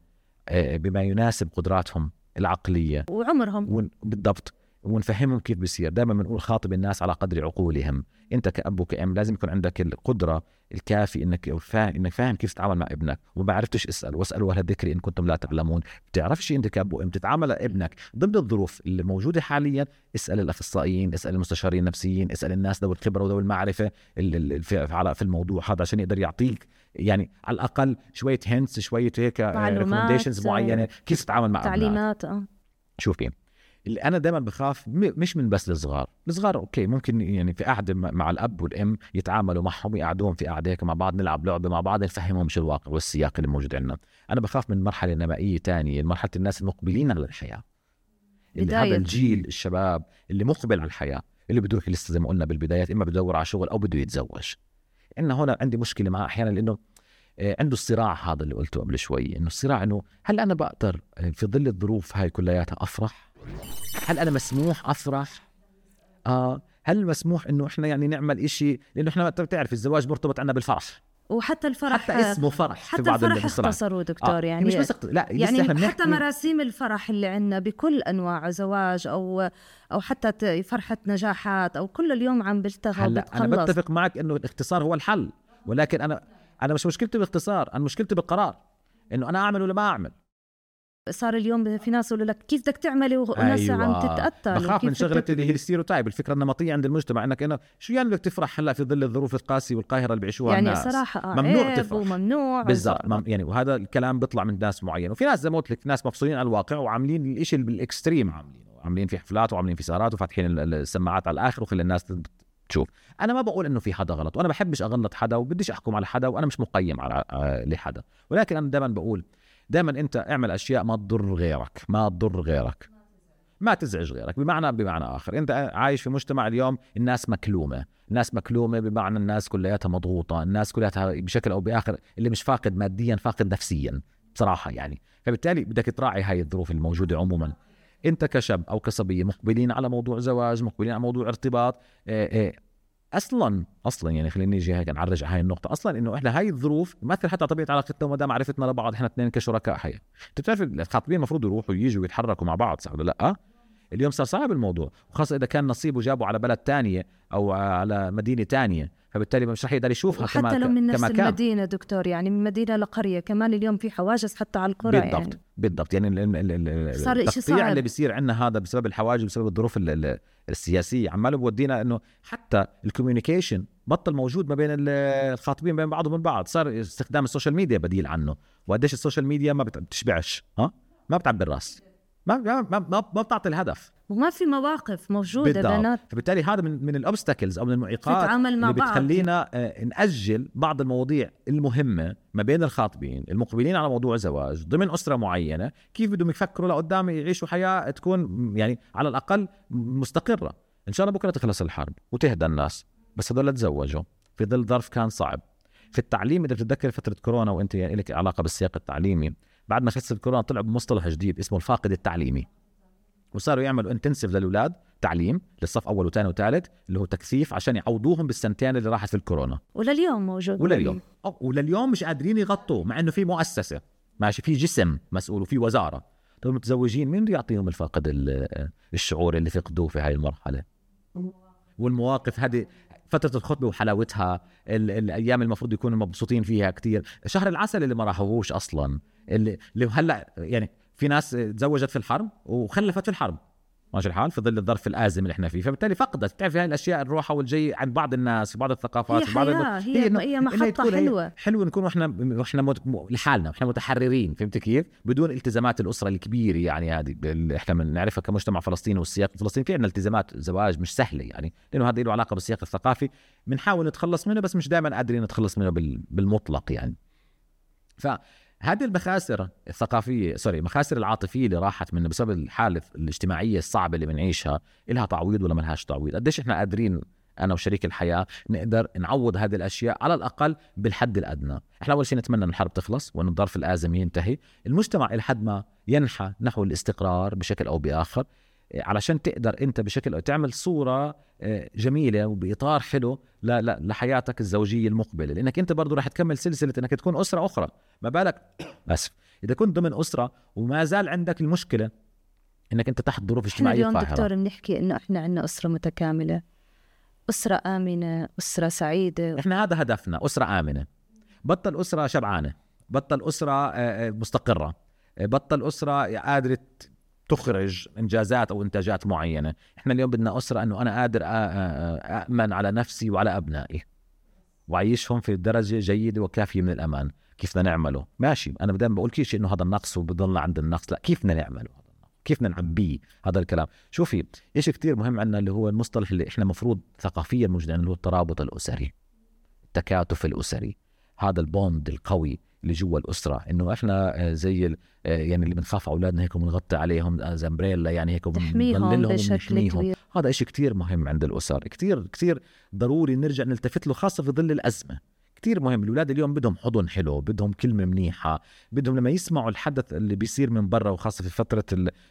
بما يناسب قدراتهم العقليه وعمرهم بالضبط، ونفهمهم كيف بيصير. دائما بنقول خاطب الناس على قدر عقولهم. انت كأب وكأم لازم يكون عندك القدره الكافي انك فاهم انك فاهم كيف تتعامل مع ابنك، وما عرفتش اسال واسالوا اهل الذكر ان كنتم لا تعلمون. بتعرفش انت كأب وام تتعامل مع ابنك ضمن الظروف اللي موجوده حاليا، اسال الاخصائيين، اسال المستشارين النفسيين، اسال الناس ذوي الخبره وذوي المعرفه في في الموضوع هذا عشان يقدر يعطيك يعني على الاقل شويه هنتس، شويه هيك ريكومنديشنز معينه كيف تتعامل مع تعليمات. ابنك. شوفي اللي أنا دائما بخاف مش من بس الصغار، الصغار أوكي ممكن يعني في قعدة مع الأب والأم يتعاملوا معهم، يقعدوهم في قعدة مع بعض، نلعب لعبة مع بعض، نفهمهم شو الواقع والسياق اللي موجود عندنا. أنا بخاف من مرحلة نمائية تانية، مرحلة الناس المقبلين على الحياة، اللي هذا الجيل الشباب اللي مقبل على الحياة، اللي بده لسه زي ما قلنا بالبدايات إما بدور على شغل أو بده يتزوج. إنه هنا عندي مشكلة معه أحيانا لأنه عنده الصراع هذا اللي قلته قبل شوي، إنه الصراع إنه هل أنا بقدر في ظل الظروف هاي كلياتها أفرح؟ هل أنا مسموح أفرح؟ آه هل مسموح إنه إحنا يعني نعمل إشي؟ لأنه إحنا بتعرف الزواج مرتبط عنا بالفرح، وحتى الفرح حتى اسمه فرح، حتى في بعض الفرح اختصروا دكتور. آه. يعني مش بس اختصر. لا يعني حتى بنحكي... مراسيم الفرح اللي عنا بكل أنواع زواج أو أو حتى فرحة نجاحات أو كل اليوم عم بلتغى وبتخلص. أنا بتفق معك إنه الاختصار هو الحل، ولكن أنا أنا مش مشكلتي بالاختصار، أنا مشكلتي بالقرار إنه أنا أعمل ولا ما أعمل. صار اليوم في ناس يقولوا لك كيف بدك تعملي وناس أيوة. عم تتقتل. بخاف من شغله اللي هي الستيريوتايب، الفكره النمطيه عند المجتمع انك انا شو يعني بدك تفرح هلا في ظل الظروف القاسيه والقاهره اللي بيعيشوها يعني الناس. صراحه ممنوع تفرح وممنوع بالضبط مم... يعني وهذا الكلام بيطلع من ناس معين، وفي ناس زي ما قلت لك ناس مفصولين على الواقع وعاملين الشيء بالاكستريم، عاملين عاملين في حفلات وعاملين في سهرات وفاتحين السماعات على الاخر وخلي الناس شوف انا ما بقول انه في حدا غلط، وانا بحبش اغلط حدا وبديش احكم على حدا، وانا مش مقيم على لحدا، ولكن انا دائما بقول دائما انت اعمل اشياء ما تضر غيرك، ما تضر غيرك، ما تزعج غيرك. بمعنى بمعنى آخر أنت عايش في مجتمع اليوم الناس مكلومة، الناس مكلومة بمعنى الناس كلها مضغوطة، الناس كلها بشكل أو بآخر اللي مش فاقد ماديا فاقد نفسيا بصراحة يعني. فبالتالي بدك تراعي هاي الظروف الموجودة عموما. أنت كشاب أو كصبية مقبلين على موضوع زواج، مقبلين على موضوع ارتباط، إيه إيه اصلا اصلا يعني خليني نيجي هيك نعرج على هاي النقطه، اصلا انه احنا هاي الظروف تمثل حتى طبيعه علاقتنا وما دام عرفتنا لبعض احنا اثنين كشركاء حياه. انت بتعرف الخاطبين المفروض يروحوا وييجوا ويتحركوا مع بعض، صح ولا لا؟ اليوم صار صعب الموضوع، وخاصة إذا كان نصيبه جابه على بلد تانية أو على مدينة تانية، فبالتالي مش رح يقدر يشوفها حتى كما لو من نفس كما المدينة دكتور، يعني من مدينة لقرية كمان اليوم في حواجز حتى على القرى. بالضبط يعني. بالضبط يعني التقطيع اللي بيصير عندنا هذا بسبب الحواجز، بسبب الظروف السياسية عماله بودينا إنه حتى الكوميونيكيشن بطل موجود ما بين الخاطبين بين بعضهم من بعض، صار استخدام السوشيال ميديا بديل عنه. وقديش السوشيال ميديا ما بتشبعش، ها ما بتعبي الراس، ما ما ما, ما بتعطي الهدف، وما في مواقف موجودة بينات. فبالتالي هذا من من الأوبستاكلز أو من المعيقات اللي بتخلينا نأجل بعض المواضيع المهمة ما بين الخاطبين المقبلين على موضوع زواج ضمن أسرة معينة، كيف بدهم يفكروا لقدام يعيشوا حياة تكون يعني على الأقل مستقرة. إن شاء الله بكرة تخلص الحرب وتهدى الناس، بس هذول تزوجوا في ظل ظرف كان صعب. في التعليم إذا بتتذكر فترة كورونا وأنت يعني لك علاقة بالسياق التعليمي، بعد ما خلصت الكورونا طلعوا بمصطلح جديد اسمه الفاقد التعليمي، وصاروا يعملوا انتنسيف للأولاد تعليم للصف أول وثاني وثالث اللي هو تكثيف عشان يعوضوهم بالسنتين اللي راحت في الكورونا. ولليوم موجود، ولليوم أو ولليوم مش قادرين يغطوا، مع إنه في مؤسسة ماشي، في جسم مسؤول وفي وزارة. طيب متزوجين مين بده يعطيهم الفاقد الشعور اللي فقدوه في هاي المرحلة؟ والمواقف هذه فترة الخطبة وحلاوتها، الأيام المفروض يكونوا مبسوطين فيها كتير، شهر العسل اللي ما راحوهوش أصلا، اللي, اللي هلأ يعني في ناس تزوجت في الحرب وخلفت في الحرب ماشي الحال في ظل الظرف الآزم اللي احنا فيه، فبالتالي فقدت. تعرف هاي الأشياء الروحة والجي عند بعض الناس في بعض الثقافات هي بعض حياة هي, هي, إنه هي محطة حلوة حلوة نكون احنا احنا مت... لحالنا احنا متحررين، فهمت كيف؟ بدون التزامات الأسرة الكبيرة يعني هذه اللي احنا بنعرفها كمجتمع فلسطيني والسياق الفلسطيني، في عندنا التزامات زواج مش سهلة يعني، لأنه هذا له علاقة بالسياق الثقافي بنحاول نتخلص منه بس مش دائما قادرين نتخلص منه بال... بالمطلق يعني. ف هذه المخاسر الثقافية سوري المخاسر العاطفية اللي راحت منه بسبب الحالة الاجتماعية الصعبة اللي بنعيشها، إلها تعويض ولا ملهاش تعويض؟ قديش إحنا قادرين أنا وشريك الحياة نقدر نعوض هذه الأشياء على الأقل بالحد الأدنى؟ إحنا أول شيء نتمنى أن الحرب تخلص وأن الظرف الآزم ينتهي، المجتمع إلى حد ما ينحى نحو الاستقرار بشكل أو بآخر، علشان تقدر أنت بشكل تعمل صورة جميلة وبإطار حلو لحياتك الزوجية المقبلة، لأنك أنت برضو راح تكمل سلسلة أنك تكون أسرة أخرى. ما بالك أسف إذا كنت ضمن أسرة وما زال عندك المشكلة أنك أنت تحت ظروف اجتماعية قاهرة. اليوم دكتور بنحكي إنه إحنا عندنا أسرة متكاملة، أسرة آمنة، أسرة سعيدة. إحنا هذا هدفنا، أسرة آمنة، بطل أسرة شبعانة، بطل أسرة مستقرة، بطل أسرة قادرة تخرج إنجازات أو إنتاجات معينة. إحنا اليوم بدنا أسرة أنه أنا قادر أأمن على نفسي وعلى أبنائي وعيشهم في درجة جيدة وكافية من الأمان. كيف بدنا نعمله؟ ماشي، أنا بدايما بقول كيش إنه هذا النقص وبضل عند النقص، لا، كيف بدنا نعمله؟ كيف بدنا نعبيه هذا الكلام؟ شوفي إيش كتير مهم عندنا اللي هو المصطلح اللي إحنا مفروض ثقافيا موجود اللي هو الترابط الأسري، التكاتف الأسري، هذا البوند القوي اللي جوا الأسرة، إنه إحنا زي يعني اللي بنخاف أولادنا هيك وبنغطي عليهم زمبريلا يعني هيك وبنضللهم بشكل كبير. هذا إشي كتير مهم عند الأسر، كتير كتير ضروري نرجع نلتفت له، خاصة في ظل الأزمة. كتير مهم. الأولاد اليوم بدهم حضن حلو، بدهم كلمة منيحة، بدهم لما يسمعوا الحدث اللي بيصير من برا، وخاصة في فترة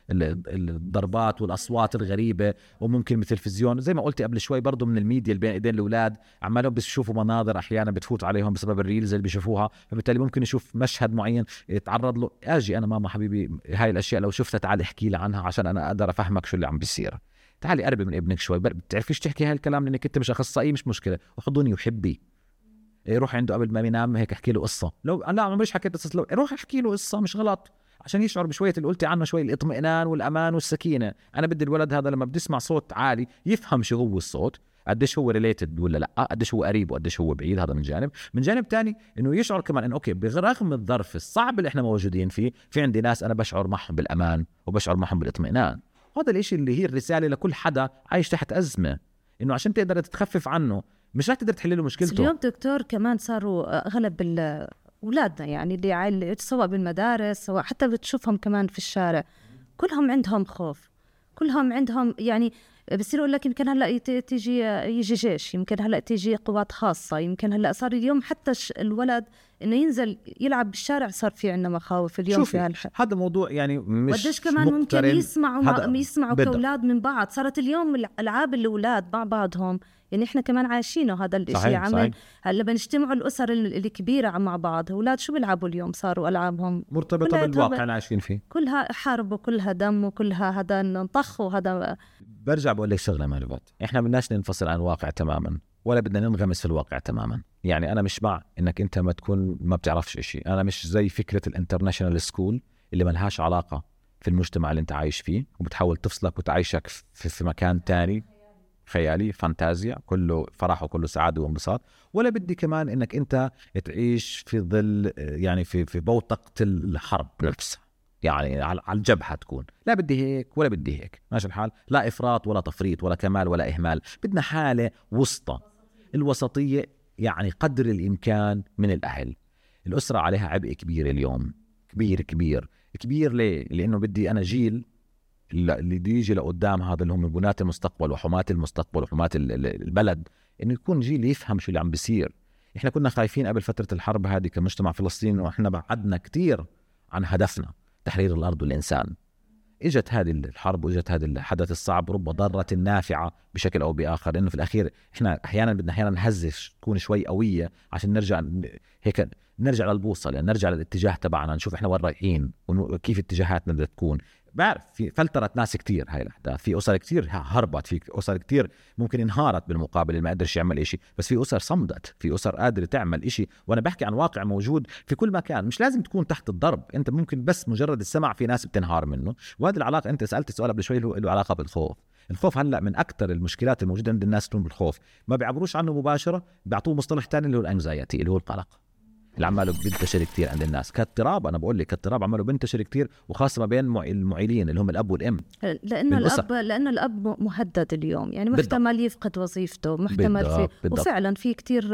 الضربات والأصوات الغريبة وممكن من التلفزيون زي ما قلت قبل شوي برضو من الميديا اللي بين ايدين الأولاد، عمالهم بيشوفوا مناظر أحيانا بتفوت عليهم بسبب الريلز اللي بيشوفوها، فبالتالي ممكن يشوف مشهد معين يتعرض له، أجي أنا ماما حبيبي هاي الأشياء لو شفتها تعال احكي لي عنها عشان أنا أقدر أفهمك شو اللي عم بيصير، تعالي قربي من ابنك شوي، بتعرفيش تحكي هاي الكلام لأنك أنت مش أخصائي، مش مشكلة، وحضني وحبي، يروح عنده قبل ما ينام هيك احكي له قصه، لو لا مش حكيت قصه لو روح احكي له قصه مش غلط عشان يشعر بشويه اللي قلتي عنه، شويه الاطمئنان والامان والسكينه. انا بدي الولد هذا لما بدي يسمع صوت عالي يفهم شو هو الصوت، قديش هو ريليتد ولا لا، قديش هو قريب وقديش هو بعيد. هذا من جانب. من جانب تاني انه يشعر كمان انه اوكي برغم الظرف الصعب اللي احنا موجودين فيه، في عندي ناس انا بشعر معهم بالامان وبشعر معهم بالاطمئنان. هذا الاشي اللي هي الرساله لكل حدا عايش تحت ازمه، انه عشان تقدر تتخفف عنه مش راح تقدر تحل له مشكلته. اليوم دكتور كمان صاروا اغلب اولادنا يعني اللي عائل سواء بالمدارس سواء حتى بتشوفهم كمان في الشارع كلهم عندهم خوف، كلهم عندهم يعني بصير يقول لك يمكن هلا تيجي يجي جيش، يمكن هلا تيجي قوات خاصه، يمكن هلا صار اليوم حتى الولد انه ينزل يلعب بالشارع صار في عندنا مخاوف اليوم في هالحق. هذا موضوع يعني مش قديش كمان ممكن يسمعوا يسمعوا كاولاد من بعض. صارت اليوم الالعاب الاولاد مع بعضهم يعني احنا كمان عايشينه هذا الشيء عمل. هلا بنجتمعوا الاسر الكبيره مع بعض، اولاد شو بيلعبوا اليوم؟ صاروا العابهم مرتبطه بالواقع اللي عايشين فيه، كلها حرب وكلها دم وكلها هذا نطخ وهذا. برجع بقول لك شغله مالوفات، احنا بدناش ننفصل عن الواقع تماما ولا بدنا ننغمس في الواقع تماما. يعني انا مش مع انك انت ما تكون ما بتعرفش اشي، انا مش زي فكره الانترناشنال سكول اللي ما لهاش علاقه في المجتمع اللي انت عايش فيه وبتحاول تفصلك وتعيشك في, في مكان تاني خيالي فانتازيا كله فرح وكله سعاده وانبساط. ولا بدي كمان انك انت تعيش في ظل يعني في في بوتقه الحرب نفسها، يعني على الجبهة تكون. لا بدي هيك ولا بدي هيك، ماشي الحال، لا إفراط ولا تفريط ولا كمال ولا إهمال، بدنا حالة وسطى. الوسطية يعني قدر الإمكان من الأهل. الأسرة عليها عبء كبير اليوم، كبير كبير كبير. ليه؟ لأنه بدي أنا جيل اللي يجي لقدام هذا اللي هم بنات المستقبل وحماة المستقبل وحماة البلد، إنه يكون جيل يفهم شو اللي عم بيصير. إحنا كنا خايفين قبل فترة الحرب هذه كمجتمع فلسطيني وإحنا بعدنا كتير عن هدفنا تحرير الأرض والإنسان. إجت هذه الحرب وإجت هذا الحدث الصعب، رب ضارة نافعة بشكل أو بآخر، لأنه في الأخير إحنا أحيانا بدنا أحيانا نهزش تكون شوي قوية عشان نرجع هيك نرجع للبوصلة، يعني نرجع للاتجاه تبعنا، نشوف إحنا وين رايحين وكيف اتجاهاتنا بدها تكون. بعرف في فلترت ناس كتير هاي الأحداث، في أسر كتير هربت، في أسر كتير ممكن انهارت بالمقابل اللي ما قدرش يعمل إشي، بس في أسر صمدت، في أسر قادرة تعمل إشي. وأنا بحكي عن واقع موجود في كل مكان، مش لازم تكون تحت الضرب، أنت ممكن بس مجرد السمع في ناس بتنهار منه. وهذه العلاقة أنت سألت السؤال قبل شوي له علاقة بالخوف. الخوف هلأ من أكتر المشكلات الموجودة عند الناس تكون بالخوف، ما بيعبروش عنه مباشرة، بيعطوه مصطلح تاني اللي هو الانكزايتي اللي هو القلق اللي عماله بينتشر كتير عند الناس كاضطراب. انا بقول لك كاضطراب عماله بينتشر كتير، وخاصه ما بين المعيلين اللي هم الاب والام، لانه الاب لانه الاب مهدد اليوم، يعني محتمل يفقد وظيفته، محتمل في بالضبط. وفعلا في كتير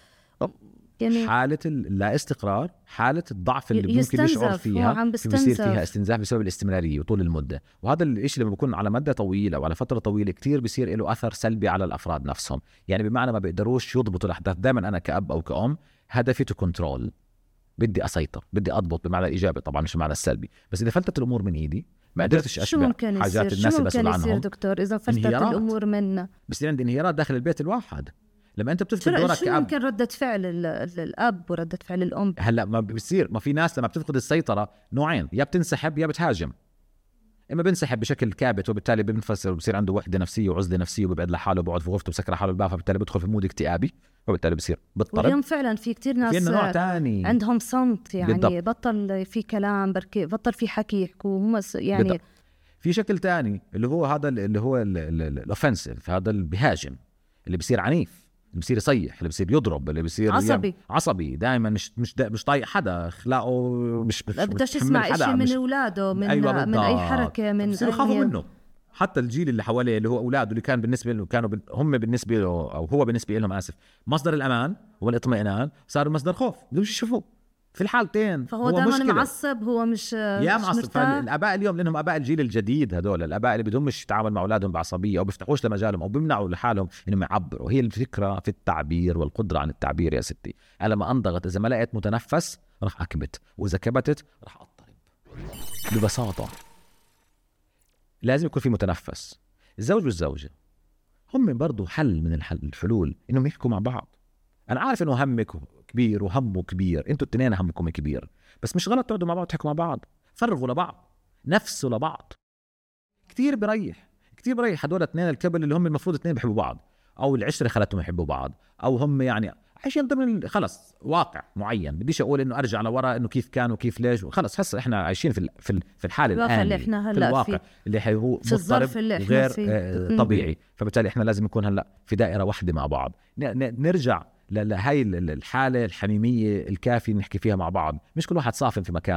يعني حاله اللا استقرار، حاله الضعف اللي ممكن يشعر فيها، بيصير فيها استنزاف بسبب الاستمراريه وطول المده. وهذا الشيء لما بيكون على مدى طويل او على فتره طويله كتير بيصير له اثر سلبي على الافراد نفسهم، يعني بمعنى ما بيقدروش يضبطوا الاحداث. دائما انا كاب او كأم هدفي تو كنترول، بدي اسيطر، بدي اضبط بمعنى الايجابي طبعا مش معنى السلبي. بس اذا فلتت الامور من ايدي ما قدرتش اشبع حاجات الناس اللي مسؤول عنهم. دكتور اذا فلتت الامور من بصير عندي انهيارات داخل البيت الواحد. لما انت بتفقد دورك كأب ممكن ردة فعل الاب وردة فعل الام. هلا ما بيصير، ما في ناس لما بتفقد السيطره نوعين، يا بتنسحب يا بتهاجم. اما بنسحب بشكل كابت وبالتالي بنفسر وبصير عنده وحده نفسيه وعزله نفسيه وبيبعد لحاله وبقعد في غرفته بسكر حاله الباب، فبالتالي بدخل في مود اكتئابي وبالتالي بصير بالطرد. واليوم فعلا في كتير ناس عندهم صمت، يعني بالضبط. بطل في كلام، بركي بطل في حكي يحكوا هم يعني بالضبط. في شكل تاني اللي هو هذا اللي هو الاوفنسيف، هذا اللي بيهاجم، اللي بيصير عنيف، اللي بيصير يصيح، اللي بيصير يضرب، اللي بيصير عصبي عصبي دائما، مش مش مش طايق حدا، اخلاقه مش بدش يسمع شيء من اولاده، من أيوة من اي حركه، من بصير يخافوا منه. حتى الجيل اللي حواليه اللي هو اولاده اللي كان بالنسبه له كانوا هم بالنسبه له او هو بالنسبه لهم اسف مصدر الامان والاطمئنان، صار مصدر خوف. بدهم يشوفوه في الحالتين. فهو دائما معصب، هو مش يا معصب. فالاباء اليوم لانهم اباء الجيل الجديد، هذول الاباء اللي بدهم مش يتعامل مع اولادهم بعصبيه او بيفتحوش لمجالهم او بيمنعوا لحالهم انهم يعبروا. هي الفكره في التعبير والقدره عن التعبير يا ستي. انا لما انضغط، اذا ما لقيت متنفس راح اكبت، واذا كبتت راح اضطرب. ببساطه لازم يكون في متنفس. الزوج والزوجه هم برضو حل من الحل الحلول انهم يحكوا مع بعض. انا عارف انه همك كبير وهمه كبير، انتوا التنين همكم كبير، بس مش غلط تقعدوا مع بعض تحكوا مع بعض، فرغوا لبعض، نفسوا لبعض. كتير بريح، كتير بريح. هدول اثنين الكبل اللي هم المفروض اثنين بيحبوا بعض، او العشره خلتهم يحبوا بعض، او هم يعني عايشين ضمن خلص واقع معين. بديش اقول انه ارجع لورا انه كيف كان وكيف ليش، خلص هسه احنا عايشين في في في الحاله الان اللي احنا هلا في الواقع اللي هو مضطرب غير فيه. طبيعي. فبالتالي احنا لازم نكون هلا في دائره واحده مع بعض، نرجع لهاي الحاله الحميميه الكافيه نحكي فيها مع بعض، مش كل واحد صافن في مكانه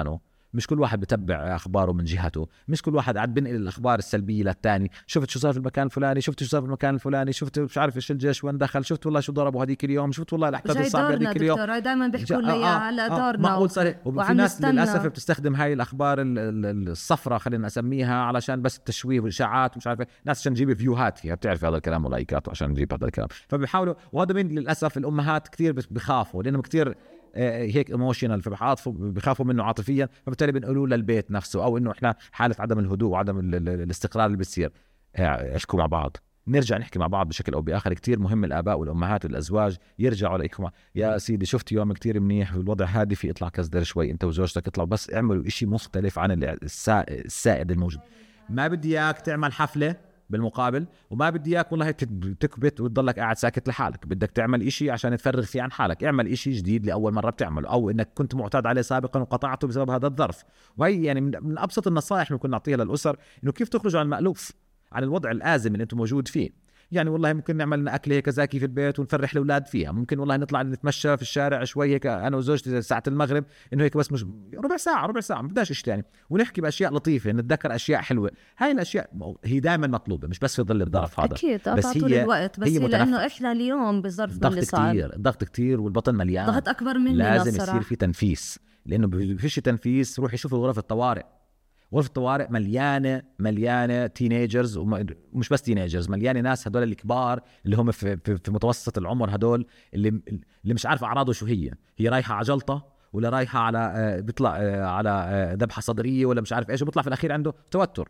مش كل واحد بتبع اخباره من جهته، مش كل واحد قاعد بنقل الاخبار السلبيه للثاني. شفت شو صار في المكان الفلاني، شفت شو صار في المكان الفلاني، شفت مش عارف ايش الجيش وين دخل، شفت والله شو ضربوا هذيك اليوم، شفت والله الاحداث الصعبه هذيك اليوم. دكتور دائما بيحكوا لنا آه اياها هلا آه دورنا. معقول صحيح. وفي ناس للاسف بتستخدم هاي الاخبار الصفراء خلينا اسميها علشان بس التشويه والاشاعات ومش عارف، ناس عشان تجيب فيوهات فيها، بتعرف هذا الكلام ولايكات عشان نجيب هذا الكلام، فبيحاولوا. وهذا من للاسف الامهات كثير بخافوا لانهم كثير هيك ايموشنال، فبيعاطفوا بيخافوا منه عاطفيا، فبالتالي بنقولوا للبيت نفسه او انه احنا حاله عدم الهدوء وعدم الاستقرار اللي بتصير. احكوا مع بعض، نرجع نحكي مع بعض بشكل او باخر. كتير مهم الاباء والامهات والازواج يرجعوا ليكم، يا سيدي شفت يوم كتير منيح والوضع هادي، في اطلع كزدر شوي انت وزوجتك، اطلعوا بس اعملوا إشي مختلف عن السائد الموجود. ما بدي اياك تعمل حفله بالمقابل، وما بدي اياك والله تكبت وتضلك قاعد ساكت لحالك، بدك تعمل إشي عشان تفرغ فيه عن حالك. اعمل إشي جديد لاول مره بتعمله او انك كنت معتاد عليه سابقا وقطعته بسبب هذا الظرف. وهي يعني من ابسط النصائح اللي كنا نعطيها للاسر، انه كيف تخرجوا عن المألوف، عن الوضع الآزم اللي انتم موجود فيه. يعني والله ممكن نعمل لنا أكل هيك زاكي في البيت ونفرح الأولاد فيها، ممكن والله نطلع نتمشى في الشارع شوي هيك أنا وزوجتي ساعة المغرب، إنه هيك بس مش ربع ساعة ربع ساعة ما بدناش إيش تاني، ونحكي بأشياء لطيفة، نتذكر أشياء حلوة. هاي الأشياء هي دائما مطلوبة، مش بس في ظل الظرف هذا أكيد بس هي طول الوقت، بس هي لأنه إحنا اليوم بظرفنا اللي صعب، كتير الضغط كتير والبطن مليان، ضغط أكبر مننا لازم الصراحة. يصير في تنفيس، لأنه بفيش تنفيس. روح يشوفوا غرف الطوارئ، غرفة الطوارئ مليانة مليانة تينيجرز، ومش بس تينيجرز، مليانة ناس هدول الكبار اللي هم في, في, في متوسط العمر، هدول اللي اللي مش عارف أعراضه شو هي، هي رايحة على جلطة ولا رايحة على بيطلع على ذبحة صدرية ولا مش عارف إيش، وبيطلع في الأخير عنده توتر.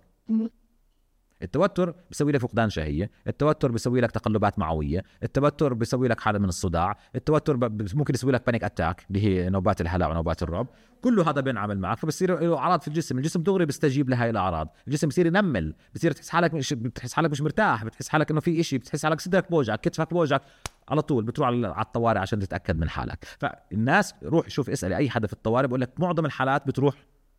التوتر بيسوي لك فقدان شهية، التوتر بيسوي لك تقلبات معوية، التوتر بيسوي لك حالة من الصداع، التوتر ممكن يسوي لك بانيك اتاك اللي هي نوبات الهلع ونوبات الرعب. كله هذا بينعمل معك، فبصير له اعراض في الجسم، الجسم دغري بيستجيب لهاي الاعراض، الجسم بصير ينمل، بصير تحس حالك مش بتحس حالك مش مرتاح، بتحس حالك انه في إشي، بتحس حالك صدرك بوجعك، كتفك بوجعك، على طول بتروح على الطوارئ عشان تتاكد من حالك. فالناس روح شوف اسال اي حدا في الطوارئ بقول لك معظم الحالات بتروح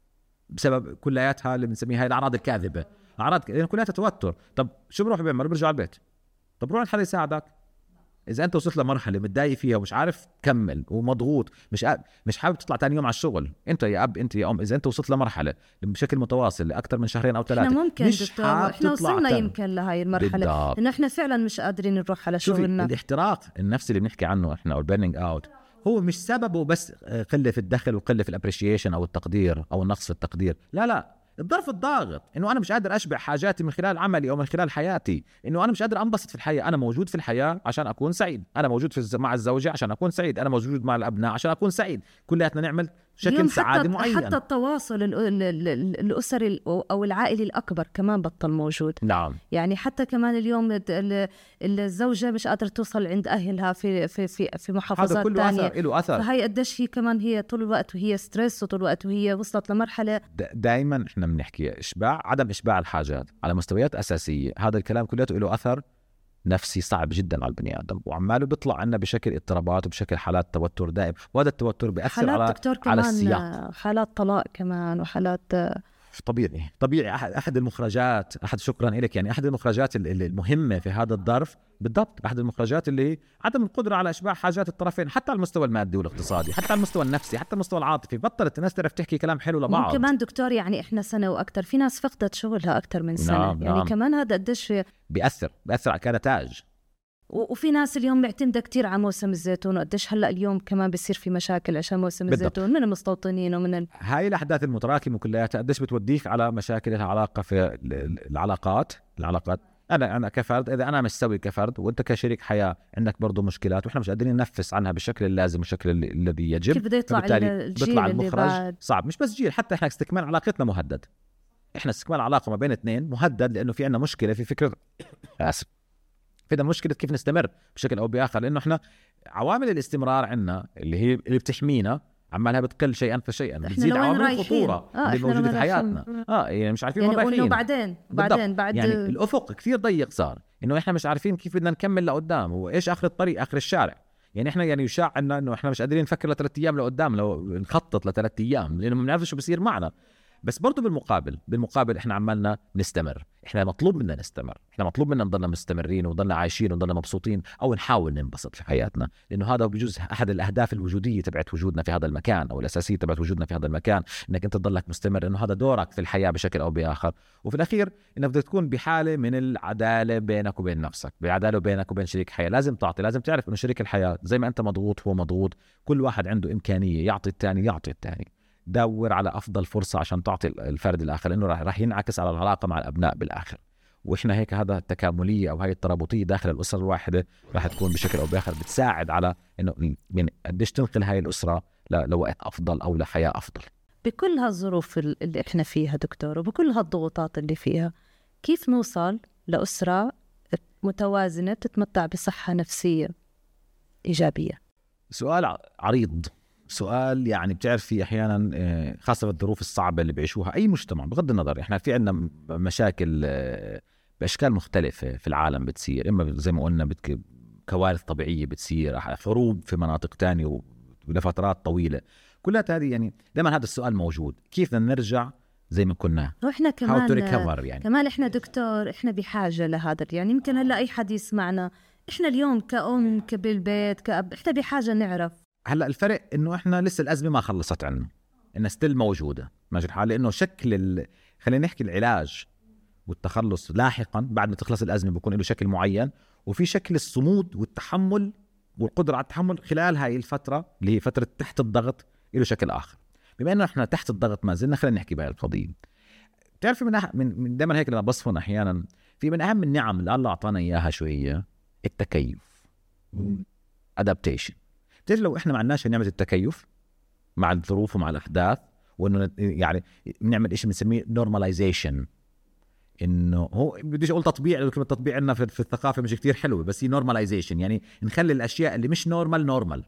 بسبب كلياتها اللي بنسميها هاي الاعراض الكاذبه، اعراض لان كلها توتر. طب شو بروح بيعمل؟ بيرجع على البيت. طب روح حدا يساعدك. اذا انت وصلت لمرحله متضايق فيها ومش عارف تكمل ومضغوط، مش قاب... مش حابب تطلع تاني يوم على الشغل، انت يا اب انت يا ام، اذا انت وصلت لمرحله بشكل متواصل لاكثر من شهرين او ثلاثه، احنا ممكن مش دكتور احنا وصلنا تاني. يمكن لهي المرحله انه احنا فعلا مش قادرين نروح على شغلنا. الاحتراق النفسي اللي بنحكي عنه احنا او البيرنينج اوت هو مش سببه بس قله في الدخل وقله في الابريشيشن او التقدير او النقص في التقدير، لا لا، الظرف الضاغط، انه انا مش قادر اشبع حاجاتي من خلال عملي او من خلال حياتي، انه انا مش قادر انبسط في الحياه. انا موجود في الحياه عشان اكون سعيد، انا موجود في مع الزوجه عشان اكون سعيد، انا موجود مع الابناء عشان اكون سعيد، كلياتنا نعمل شكل سعاده حتى معين. حتى التواصل الاسري او العائلي الاكبر كمان بطل موجود. نعم، يعني حتى كمان اليوم الزوجه مش قادره توصل عند اهلها في في في, في محافظات ثانيه، هذا كله اثر له اثر. فهي قديش هي كمان هي طول الوقت وهي ستريس، وطول الوقت وهي وصلت لمرحله. دائما احنا بنحكي اشباع عدم اشباع الحاجات على مستويات اساسيه، هذا الكلام كله له اثر نفسي صعب جدا على البني آدم، وعماله بيطلع عنا بشكل اضطرابات وبشكل حالات توتر دائم، وهذا التوتر بيأثر على على السياق، حالات طلاق كمان وحالات طبيعي طبيعي أحد المخرجات أحد شكرا لك يعني أحد المخرجات المهمة في هذا الظرف بالضبط، أحد المخرجات اللي عدم القدرة على إشباع حاجات الطرفين، حتى على المستوى المادي والاقتصادي، حتى على المستوى النفسي، حتى على المستوى العاطفي. بطلت الناس تعرف تحكي كلام حلو لبعض. كمان دكتور يعني إحنا سنة وأكتر في ناس فقدت شغلها أكتر من سنة. نعم يعني نعم. كمان هذا قديش بيأثر بيأثر كنتاج. وفي ناس اليوم معتمدة كتير على موسم الزيتون، وقديش هلأ اليوم كمان بيصير في مشاكل عشان موسم بالضبط. الزيتون من المستوطنين ومن ال... هاي الأحداث المتراكمة كلياتها قديش بتوديك على مشاكل لها علاقة في العلاقات العلاقات أنا أنا كفرد، إذا أنا مش سوي كفرد وأنت كشريك حياة عندك برضو مشكلات وإحنا مش قادرين ننفس عنها بالشكل اللازم والشكل الذي يجب، كيف بده يطلع الجيل بيطلع المخرج بعد... صعب. مش بس جيل، حتى إحنا استكمال علاقتنا مهدد. إحنا استكمال علاقة ما بين اثنين مهدد لأنه في عنا مشكلة في فكرة آسف في ده مشكلة كيف نستمر بشكل أو بآخر، لأنه إحنا عوامل الاستمرار عنا اللي هي اللي بتحمينا عمالها بتقل شيئا فشيئا، بتزيد عوامل الخطورة آه اللي موجودة في حياتنا. اه يعني مش عارفين يعني وين رايحين بعدين بعدين بعد يعني الأفق كثير ضيق صار، إنه إحنا مش عارفين كيف بدنا نكمل لقدام، وإيش آخر الطريق آخر الشارع. يعني إحنا يعني يشاع عنا إنه إحنا مش قادرين نفكر لثلاث أيام لقدام، لو نخطط لثلاث أيام، لأنه ما بنعرف شو بصير معنا. بس برضو بالمقابل بالمقابل احنا عمالنا نستمر، احنا مطلوب منا نستمر، احنا مطلوب منا نضلنا مستمرين ونضلنا عايشين ونضلنا مبسوطين او نحاول ننبسط في حياتنا، لانه هذا بجوز احد الاهداف الوجوديه تبعت وجودنا في هذا المكان، او الاساسيه تبعت وجودنا في هذا المكان، انك انت تضلك مستمر، انه هذا دورك في الحياه بشكل او باخر. وفي الاخير انك بدك تكون بحاله من العداله بينك وبين نفسك، بعداله بينك وبين شريك الحياه، لازم تعطي، لازم تعرف انه شريك الحياه زي ما انت مضغوط هو مضغوط، كل واحد عنده امكانيه يعطي الثاني يعطي الثاني، دور على افضل فرصه عشان تعطي الفرد الاخر، لانه راح راح ينعكس على العلاقه مع الابناء بالاخر. واحنا هيك هذا التكامليه او هاي الترابطيه داخل الاسره الواحده راح تكون بشكل او باخر بتساعد على انه يعني قديش تنقل هاي الاسره لوقت افضل او لحياه افضل. بكل هالظروف اللي احنا فيها دكتور، وبكل هالضغوطات اللي فيها، كيف نوصل لاسره متوازنه تتمتع بصحه نفسيه ايجابيه؟ سؤال عريض، سؤال يعني بتعرفي احيانا خاصه بالظروف الصعبه اللي بيعيشوها اي مجتمع، بغض النظر احنا في عندنا مشاكل باشكال مختلفه في العالم بتصير، اما زي ما قلنا كوارث طبيعيه بتصير، حروب في مناطق تانية ولفترات طويله، كلها هذه يعني دائما هذا السؤال موجود، كيف بدنا نرجع زي ما كنا، واحنا كمان يعني. كمان احنا دكتور احنا بحاجه لهذا، يعني يمكن هلا اي حد يسمعنا، احنا اليوم كأم كبالبيت كأب احنا بحاجه نعرف. هلا الفرق انه احنا لسه الازمه ما خلصت عنا، انها ستيل موجوده ماشي الحال، لانه شكل ال... خلينا نحكي العلاج والتخلص لاحقا بعد ما تخلص الازمه بيكون له شكل معين، وفي شكل الصمود والتحمل والقدره على التحمل خلال هاي الفتره اللي هي فتره تحت الضغط له شكل اخر. بما انه احنا تحت الضغط ما زلنا، خلينا نحكي بهاي القضيه. بتعرفي من أح... من, من دائما هيك لما بصفن احيانا في من اهم النعم اللي الله اعطانا اياها شو هي؟ التكيف، adaptation. بتعرف لو احنا ما عندناش نعمه التكيف مع الظروف ومع الاحداث، وانه يعني بنعمل شيء بنسميه normalization، انه هو بديش اقول تطبيع، لكن التطبيع عندنا في, في الثقافه مش كتير حلوه، بس هي normalization، يعني نخلي الاشياء اللي مش نورمال نورمال،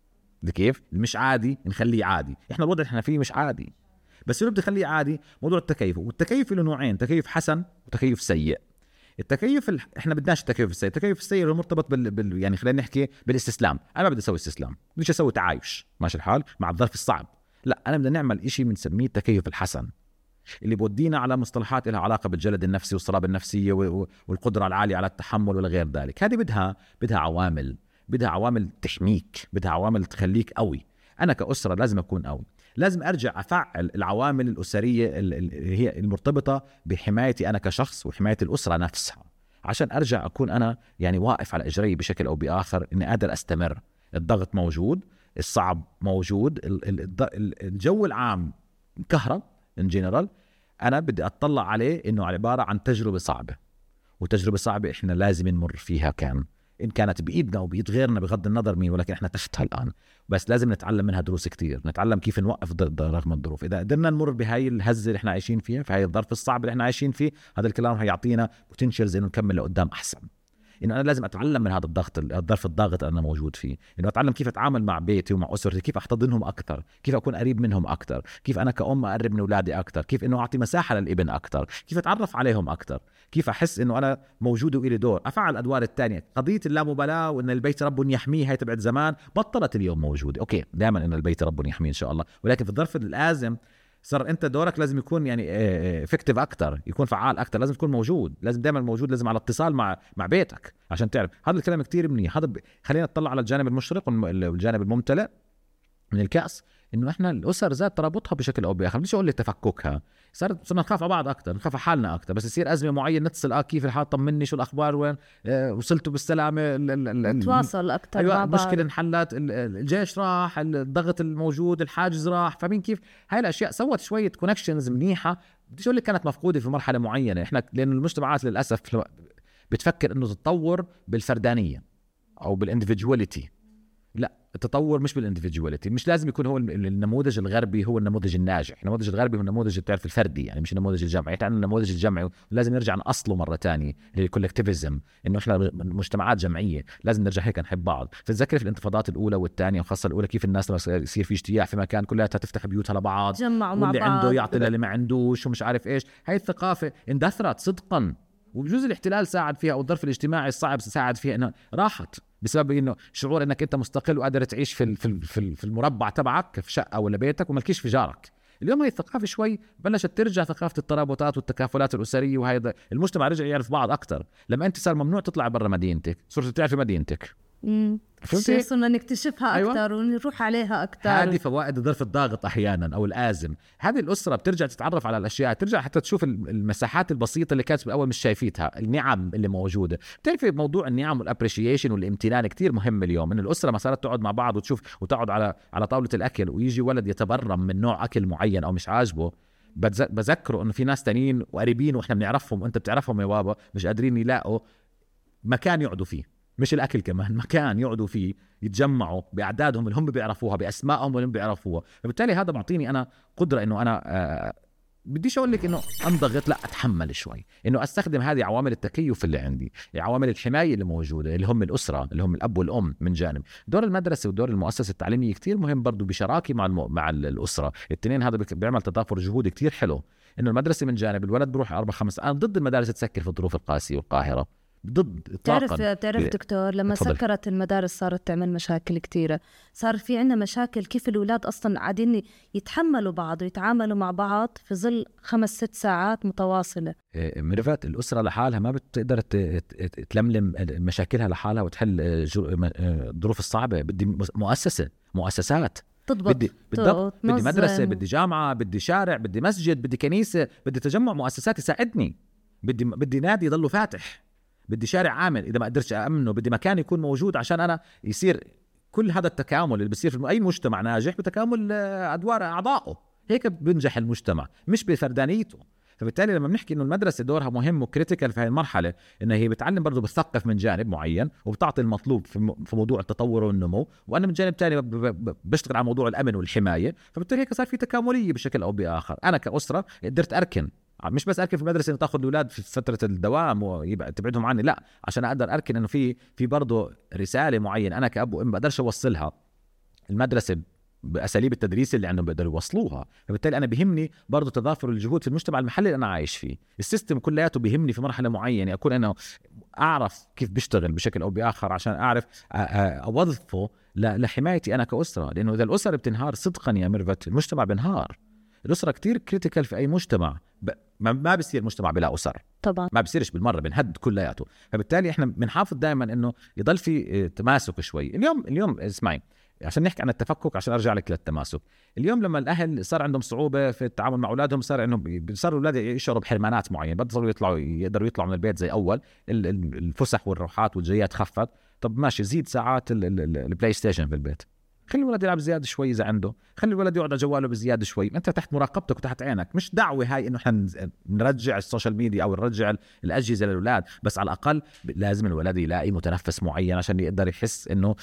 كيف اللي مش عادي نخليه عادي. احنا الوضع اللي احنا فيه مش عادي، بس اللي بدي خليه عادي موضوع التكيف. والتكيف له نوعين، تكيف حسن وتكيف سيء. التكيف ال... احنا بدناش التكيف السيء، التكيف السيء هو مرتبط بال... بال... يعني خلينا نحكي بالاستسلام. انا ما بدي اسوي استسلام، بديش اسوي تعايش ماشي الحال مع الظرف الصعب، لا انا بدي نعمل إشي بنسميه التكيف الحسن، اللي بودينا على مصطلحات لها علاقه بالجلد النفسي والصلابه النفسيه و... والقدره العاليه على التحمل ولا غير ذلك. هذه بدها بدها عوامل، بدها عوامل تحميك، بدها عوامل تخليك قوي. انا كأسرة لازم اكون قوي، لازم ارجع افعل العوامل الاسريه اللي هي المرتبطه بحمايتي انا كشخص وحمايه الاسره نفسها، عشان ارجع اكون انا يعني واقف على اجري بشكل او باخر، اني قادر استمر. الضغط موجود، الصعب موجود، الجو العام كهرب ان جنرال، انا بدي اطلع عليه انه عباره عن تجربه صعبه، وتجربه صعبه احنا لازم نمر فيها، كان إن كانت بإيدنا وبإيد غيرنا بغض النظر مين، ولكن إحنا تحتها الآن، بس لازم نتعلم منها دروس كتير، نتعلم كيف نوقف رغم الظروف. إذا قدرنا نمر بهاي الهزة اللي إحنا عايشين فيها، في هاي الظرف الصعب اللي إحنا عايشين فيه، هذا الكلام هيعطينا بوتنشلز إنه نكمل لقدام أحسن. إنه أنا لازم أتعلم من هذا الضغط، الظرف الضاغط اللي أنا موجود فيه، إنه أتعلم كيف أتعامل مع بيتي ومع أسرتي، كيف أحتضنهم أكثر، كيف أكون قريب منهم أكثر، كيف أنا كأم أقرب من أولادي أكثر، كيف إنه أعطي مساحة للابن أكثر، كيف أتعرف عليهم أكثر، كيف أحس إنه أنا موجود وإلي دور، أفعل أدوار التانية. قضية اللامبالاة وإن البيت رب يحميه هاي تبعت زمان بطلت اليوم موجودة. أوكي دائما إن البيت رب يحميه إن شاء الله، ولكن في الظرف اللازم صار انت دورك لازم يكون يعني افكتيف اكتر، يكون فعال اكتر، لازم تكون موجود، لازم دائما موجود، لازم على اتصال مع مع بيتك عشان تعرف. هذا الكلام كتير منيح. هذا ب... خلينا نطلع على الجانب المشرق والجانب الممتلئ من الكأس، انه احنا الاسر زاد ترابطها بشكل او باخر. بديش اقول لك تفككها، صارت صرنا نخاف على بعض اكثر، نخاف على حالنا اكثر، بس يصير ازمه معينه نتصل اه كيف الحال، طمني شو الاخبار، وين آه وصلتوا بالسلامه، نتواصل اكثر أيوة مع بعض. مشكله انحلت، الجيش راح، الضغط الموجود، الحاجز راح، فمين كيف هاي الاشياء سوت شويه كونكشنز منيحه. بديش اقول لك كانت مفقوده في مرحله معينه، احنا لان المجتمعات للاسف بتفكر انه تتطور بالفردانيه او بالانديفيدواليتي. لا، التطور مش بالانديفيدواليتي، مش لازم يكون هو النموذج الغربي هو النموذج الناجح. النموذج الغربي هو النموذج بتعرف الفردي، يعني مش النموذج الجمعي. احنا النموذج الجمعي لازم نرجع نأصله مرة تانية، اللي الكولكتيفيزم، انه احنا مجتمعات جمعية، لازم نرجع هيك نحب بعض. فتذكر في الانتفاضات الاولى والثانيه، وخاصة الاولى، كيف الناس لما يصير في اجتياح في مكان كلها تفتح بيوتها لبعض، جمعوا مع واللي بعض، عنده يعطي اللي ما عندوش ومش عارف ايش. هاي الثقافة اندثرت صدقا، وبجوز الاحتلال ساعد فيها، او الظرف الاجتماعي الصعب ساعد فيها انه راحت، بسبب انه شعور انك انت مستقل وقادر تعيش في في في المربع تبعك في شقه ولا بيتك وملكيش في جارك. اليوم هي الثقافة شوي بلشت ترجع، ثقافة الترابطات والتكافلات الأسرية، وهذا المجتمع رجع يعرف بعض أكتر. لما أنت صار ممنوع تطلع برا مدينتك صرت تعرف مدينتك، فهمتي؟ صرنا نكتشفها أكتر. أيوة. ونروح عليها أكتر. هذه فوائد ظرف الضاغط أحيانا أو الآزم. هذه الأسرة بترجع تتعرف على الأشياء، ترجع حتى تشوف المساحات البسيطة اللي كانت بالأول مش شايفيتها، النعم اللي موجودة. بتعرفي موضوع النعم والابريشيشن والامتنان كتير مهم اليوم، إن الأسرة ما صارت تقعد مع بعض وتشوف وتقعد على على طاولة الأكل ويجي ولد يتبرم من نوع أكل معين أو مش عاجبه، بذكره إنه في ناس تانيين وقريبين وإحنا بنعرفهم وأنت بتعرفهم يا بابا مش قادرين يلاقوا مكان يقعدوا فيه، مش الأكل كمان، مكان يقعدوا فيه يتجمعوا بأعدادهم اللي هم بيعرفوها بأسمائهم اللي هم بيعرفوها. فبالتالي هذا بعطيني أنا قدرة إنه أنا آه بديش أقول لك إنه أنضغط، لا أتحمل شوي، إنه أستخدم هذه عوامل التكيف اللي عندي، عوامل الحماية اللي موجودة اللي هم الأسرة اللي هم الأب والأم من جانب. دور المدرسة ودور المؤسسة التعليمية كتير مهم برضو بشراكة مع الم... مع الأسرة. الاثنين هذا بيعمل تضافر جهود كتير حلو. إنه المدرسة من جانب الولد بروح أربع خمس، أنا ضد المدارس تسكر في الظروف القاسية والقاهرة، ضد إطلاقاً. تعرف تعرف دكتور لما اتفضل. سكرت المدارس صارت تعمل مشاكل كتيرة، صار في عنا مشاكل كيف الأولاد أصلاً قاعدين يتحملوا بعض ويتعاملوا مع بعض في ظل خمس ست ساعات متواصلة. مرفت الأسرة لحالها ما بتقدر تلملم مشاكلها لحالها وتحل الظروف الصعبة. بدي مؤسسة مؤسسات تضبط، بدي بالضبط، بدي مدرسة، بدي جامعة، بدي شارع، بدي مسجد، بدي كنيسة، بدي تجمع مؤسسات يساعدني، بدي بدي نادي يضله فاتح، بدي شارع عامل إذا ما قدرتش أأمنه، بدي مكان يكون موجود عشان أنا يصير كل هذا التكامل اللي بيصير في أي مجتمع ناجح بتكامل أدوار أعضائه. هيك بنجح المجتمع مش بفردانيته. فبالتالي لما بنحكي إنه المدرسة دورها مهم وكريتيكال في هذه المرحلة، إنها هي بتعلم برضو بتثقف من جانب معين وبتعطي المطلوب في موضوع التطور والنمو، وأنا من جانب تاني بشتغل على موضوع الأمن والحماية. فبالتالي هيك صار في تكاملية بشكل أو بآخر. أنا كأسرة قدرت أركن، مش بس أركن في المدرسة إنه تأخذ الأولاد في فترة الدوام ويبقى تبعدهم عني، لا، عشان أقدر أركن إنه في في برضو رسالة معينة أنا كأب وأم بقدرش أوصلها المدرسة بأساليب التدريس اللي عندهم بيقدروا يوصلوها. فبالتالي أنا بيهمني برضو تضافر الجهود في المجتمع المحلي اللي أنا عايش فيه. السيستم كلياته بيهمني في مرحلة معينة أكون أنا أعرف كيف بيشتغل بشكل أو بآخر عشان أعرف أوظفه لحمايتي أنا كأسرة. لأنه إذا الأسرة بتنهار صدقا يا ميرفت المجتمع بنهار. الأسرة كتير كريتيكال في أي مجتمع. ما بيصير مجتمع بلا أسر طبعا، ما بيصيرش بالمرة، بنهد كلياته. فبالتالي إحنا بنحافظ دائما إنه يضل في تماسك شوي. اليوم اليوم اسمعي عشان نحكي عن التفكك، عشان أرجع لك للتماسك. اليوم لما الأهل صار عندهم صعوبة في التعامل مع أولادهم، صار إنه صاروا الأولاد يشعروا بحرمانات معينة، بدهم يطلعوا يقدروا يطلعوا من البيت زي أول، الفسح والروحات والجيات خفت. طب ماشي، زيد ساعات البلاي ستيشن في البيت، خلي الولد يلعب زيادة شوي إذا عنده، خلي الولد يقعد على جواله بزيادة شوي. أنت تحت مراقبتك وتحت عينك. مش دعوة هاي إنه إحنا نرجع السوشيال ميديا أو نرجع الأجهزة للأولاد، بس على الأقل لازم الولد يلاقي متنفس معين عشان يقدر يحس إنه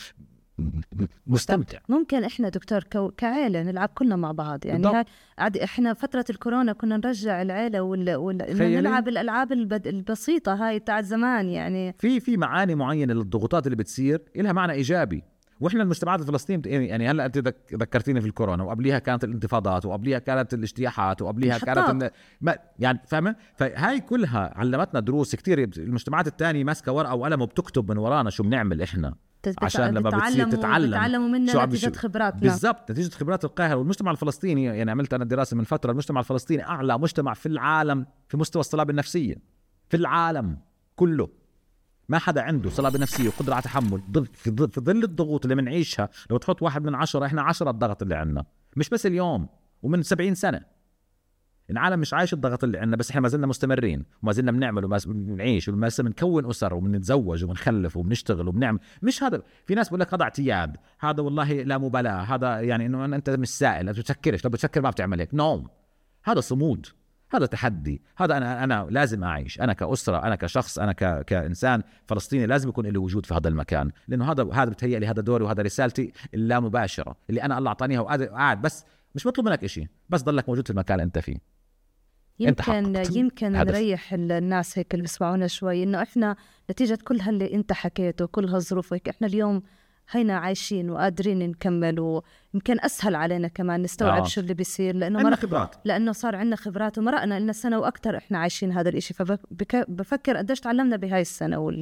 مستمتع. ممكن إحنا دكتور كعائلة نلعب كلنا مع بعض يعني. هاي إحنا فترة الكورونا كنا نرجع العائلة وال... وال... نلعب الألعاب البد... البسيطة هاي بتاع زمان يعني. في في معاني معينة للضغوطات اللي بتصير إلها معنى إيجابي. واحنا المجتمعات الفلسطينية يعني هلا انت ذكرتيني في الكورونا، وقبليها كانت الانتفاضات، وقبليها كانت الاجتياحات، وقبليها كانت ما يعني فاهمه. فهاي كلها علمتنا دروس كتير. المجتمعات الثانيه ماسكه ورقه وقلم وبتكتب من ورانا شو بنعمل احنا، عشان لما بتصير تتعلم تتعلموا منا نتيجه خبراتنا. بالضبط، نتيجه خبرات القاهره. والمجتمع الفلسطيني يعني عملت انا دراسه من فتره، المجتمع الفلسطيني اعلى مجتمع في العالم في مستوى الصلابه النفسيه في العالم كله. ما حدا عنده صلابة نفسية وقدرة على تحمل في ظل الضغوط اللي منعيشها. لو تحط واحد من عشرة، احنا عشرة الضغط اللي عنا، مش بس اليوم ومن سبعين سنة العالم مش عايش الضغط اللي عنا، بس احنا ما زلنا مستمرين وما زلنا بنعمل وما بنعيش وما زلنا بنكون أسر وبنتزوج وبنخلف وبنشتغل وبنعمل. مش هذا، في ناس بقول لك هذا اعتياد، هذا والله لا مبالاة، هذا يعني انه انت مش سائل، لا بتفكرش، لو بتفكر ما بتعمل هيك. نوم، هذا صمود، هذا تحدي، هذا أنا أنا لازم أعيش، أنا كأسرة، أنا كشخص، أنا ك... كإنسان فلسطيني لازم يكون له وجود في هذا المكان. لأنه هذا هذا بتهيأ لي هذا دوري وهذا رسالتي اللامباشرة اللي أنا الله أعطانيها، وقاعد بس مش مطلوب منك إشي، بس ضلك موجود في المكان اللي أنت فيه. يمكن أنت يمكن نريح الناس هيك اللي بيسمعونا شوي، إنه إحنا نتيجة كل هاللي أنت حكيته كل هالظروف هيك إحنا اليوم هينا عايشين وقادرين نكمل، ويمكن أسهل علينا كمان نستوعب آه. شو اللي بيصير، لأنه مرق... خبرات. لأنه صار عندنا خبرات ومرقنا لنا سنة وأكتر إحنا عايشين هذا الإشي. فبفكر قديش تعلمنا بهاي السنة وال...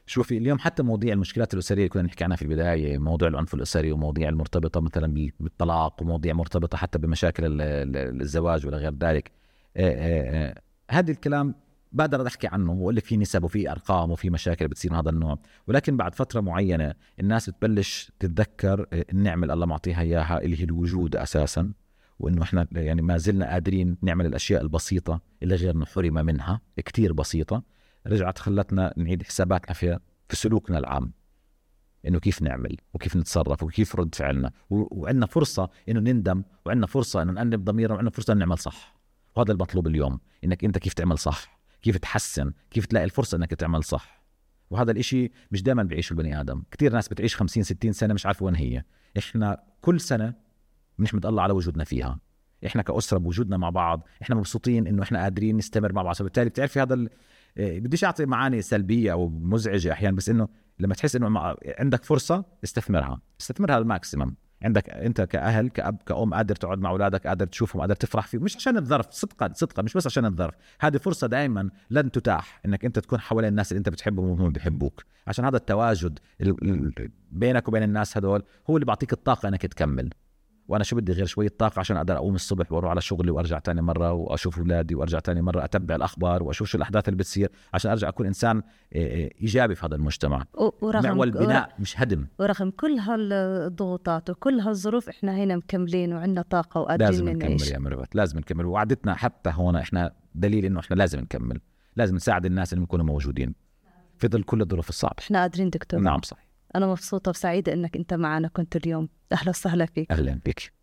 شوفي اليوم حتى مواضيع المشكلات الأسرية اللي كنا نحكي عنها في البداية، موضوع العنف الأسري ومواضيع المرتبطة مثلا بالطلاق ومواضيع مرتبطة حتى بمشاكل الزواج ولا غير ذلك، هذا الكلام بقدر أحكي عنه وأقول لك في نسب وفي أرقام وفي مشاكل بتصير من هذا النوع، ولكن بعد فترة معينة الناس بتبلش تتذكر النعمة اللي الله معطيها إياها اللي هي الوجود أساسا، وإنه إحنا يعني ما زلنا قادرين نعمل الأشياء البسيطة اللي غيرنا حرم منها كتير بسيطة. رجعت خلتنا نعيد حساباتنا في في سلوكنا العام، إنه كيف نعمل وكيف نتصرف وكيف رد فعلنا، وعندنا فرصة إنه نندم، وعندنا فرصة إنه نأنب ضميرنا، وعندنا فرصة إنه نعمل صح. وهذا المطلوب اليوم، إنك أنت كيف تعمل صح، كيف تحسن، كيف تلاقي الفرصة إنك تعمل صح. وهذا الإشي مش دائما بيعيشه البني آدم. كتير ناس بتعيش خمسين ستين سنة مش عارف وين هي. إحنا كل سنة بنحمد الله على وجودنا فيها. إحنا كأسرة بوجودنا مع بعض إحنا مبسوطين إنه إحنا قادرين نستمر مع بعض. فبالتالي بتعرفي هذا ال... بديش أعطي معاني سلبية أو مزعجة أحيانا، بس إنه لما تحس إنه عندك فرصة استثمرها، استثمرها الماكسيمم. عندك أنت كأهل كأب كأم قادر تقعد مع أولادك، قادر تشوفهم، قادر تفرح فيهم، مش عشان الظرف، صدقا صدقا مش بس عشان الظرف. هذه فرصة دائما لن تتاح إنك أنت تكون حوالين الناس اللي أنت بتحبهم وهم بيحبوك، عشان هذا التواجد بينك وبين الناس هذول هو اللي بعطيك الطاقة إنك تكمل. وأنا شو بدي غير شوية طاقة عشان أقدر أقوم الصبح وأروح على شغلي وأرجع تاني مرة وأشوف أولادي وأرجع تاني مرة أتبع الأخبار وأشوف شو الأحداث اللي بتصير، عشان أرجع أكون إنسان إيجابي في هذا المجتمع. معول بناء مش هدم. ورغم كل هالضغوطات وكل هالظروف إحنا هنا مكملين وعندنا طاقة وقادرين لازم نعيش. نكمل يا مرفت، لازم نكمل. وعدتنا حتى هون إحنا دليل إنه إحنا لازم نكمل، لازم نساعد الناس اللي يكونوا موجودين في ظل كل الظروف الصعبة. إحنا قادرين دكتور. نعم صحيح. أنا مبسوطة وسعيدة إنك أنت معنا كنت اليوم. أهلا وسهلا فيك. أهلا بك.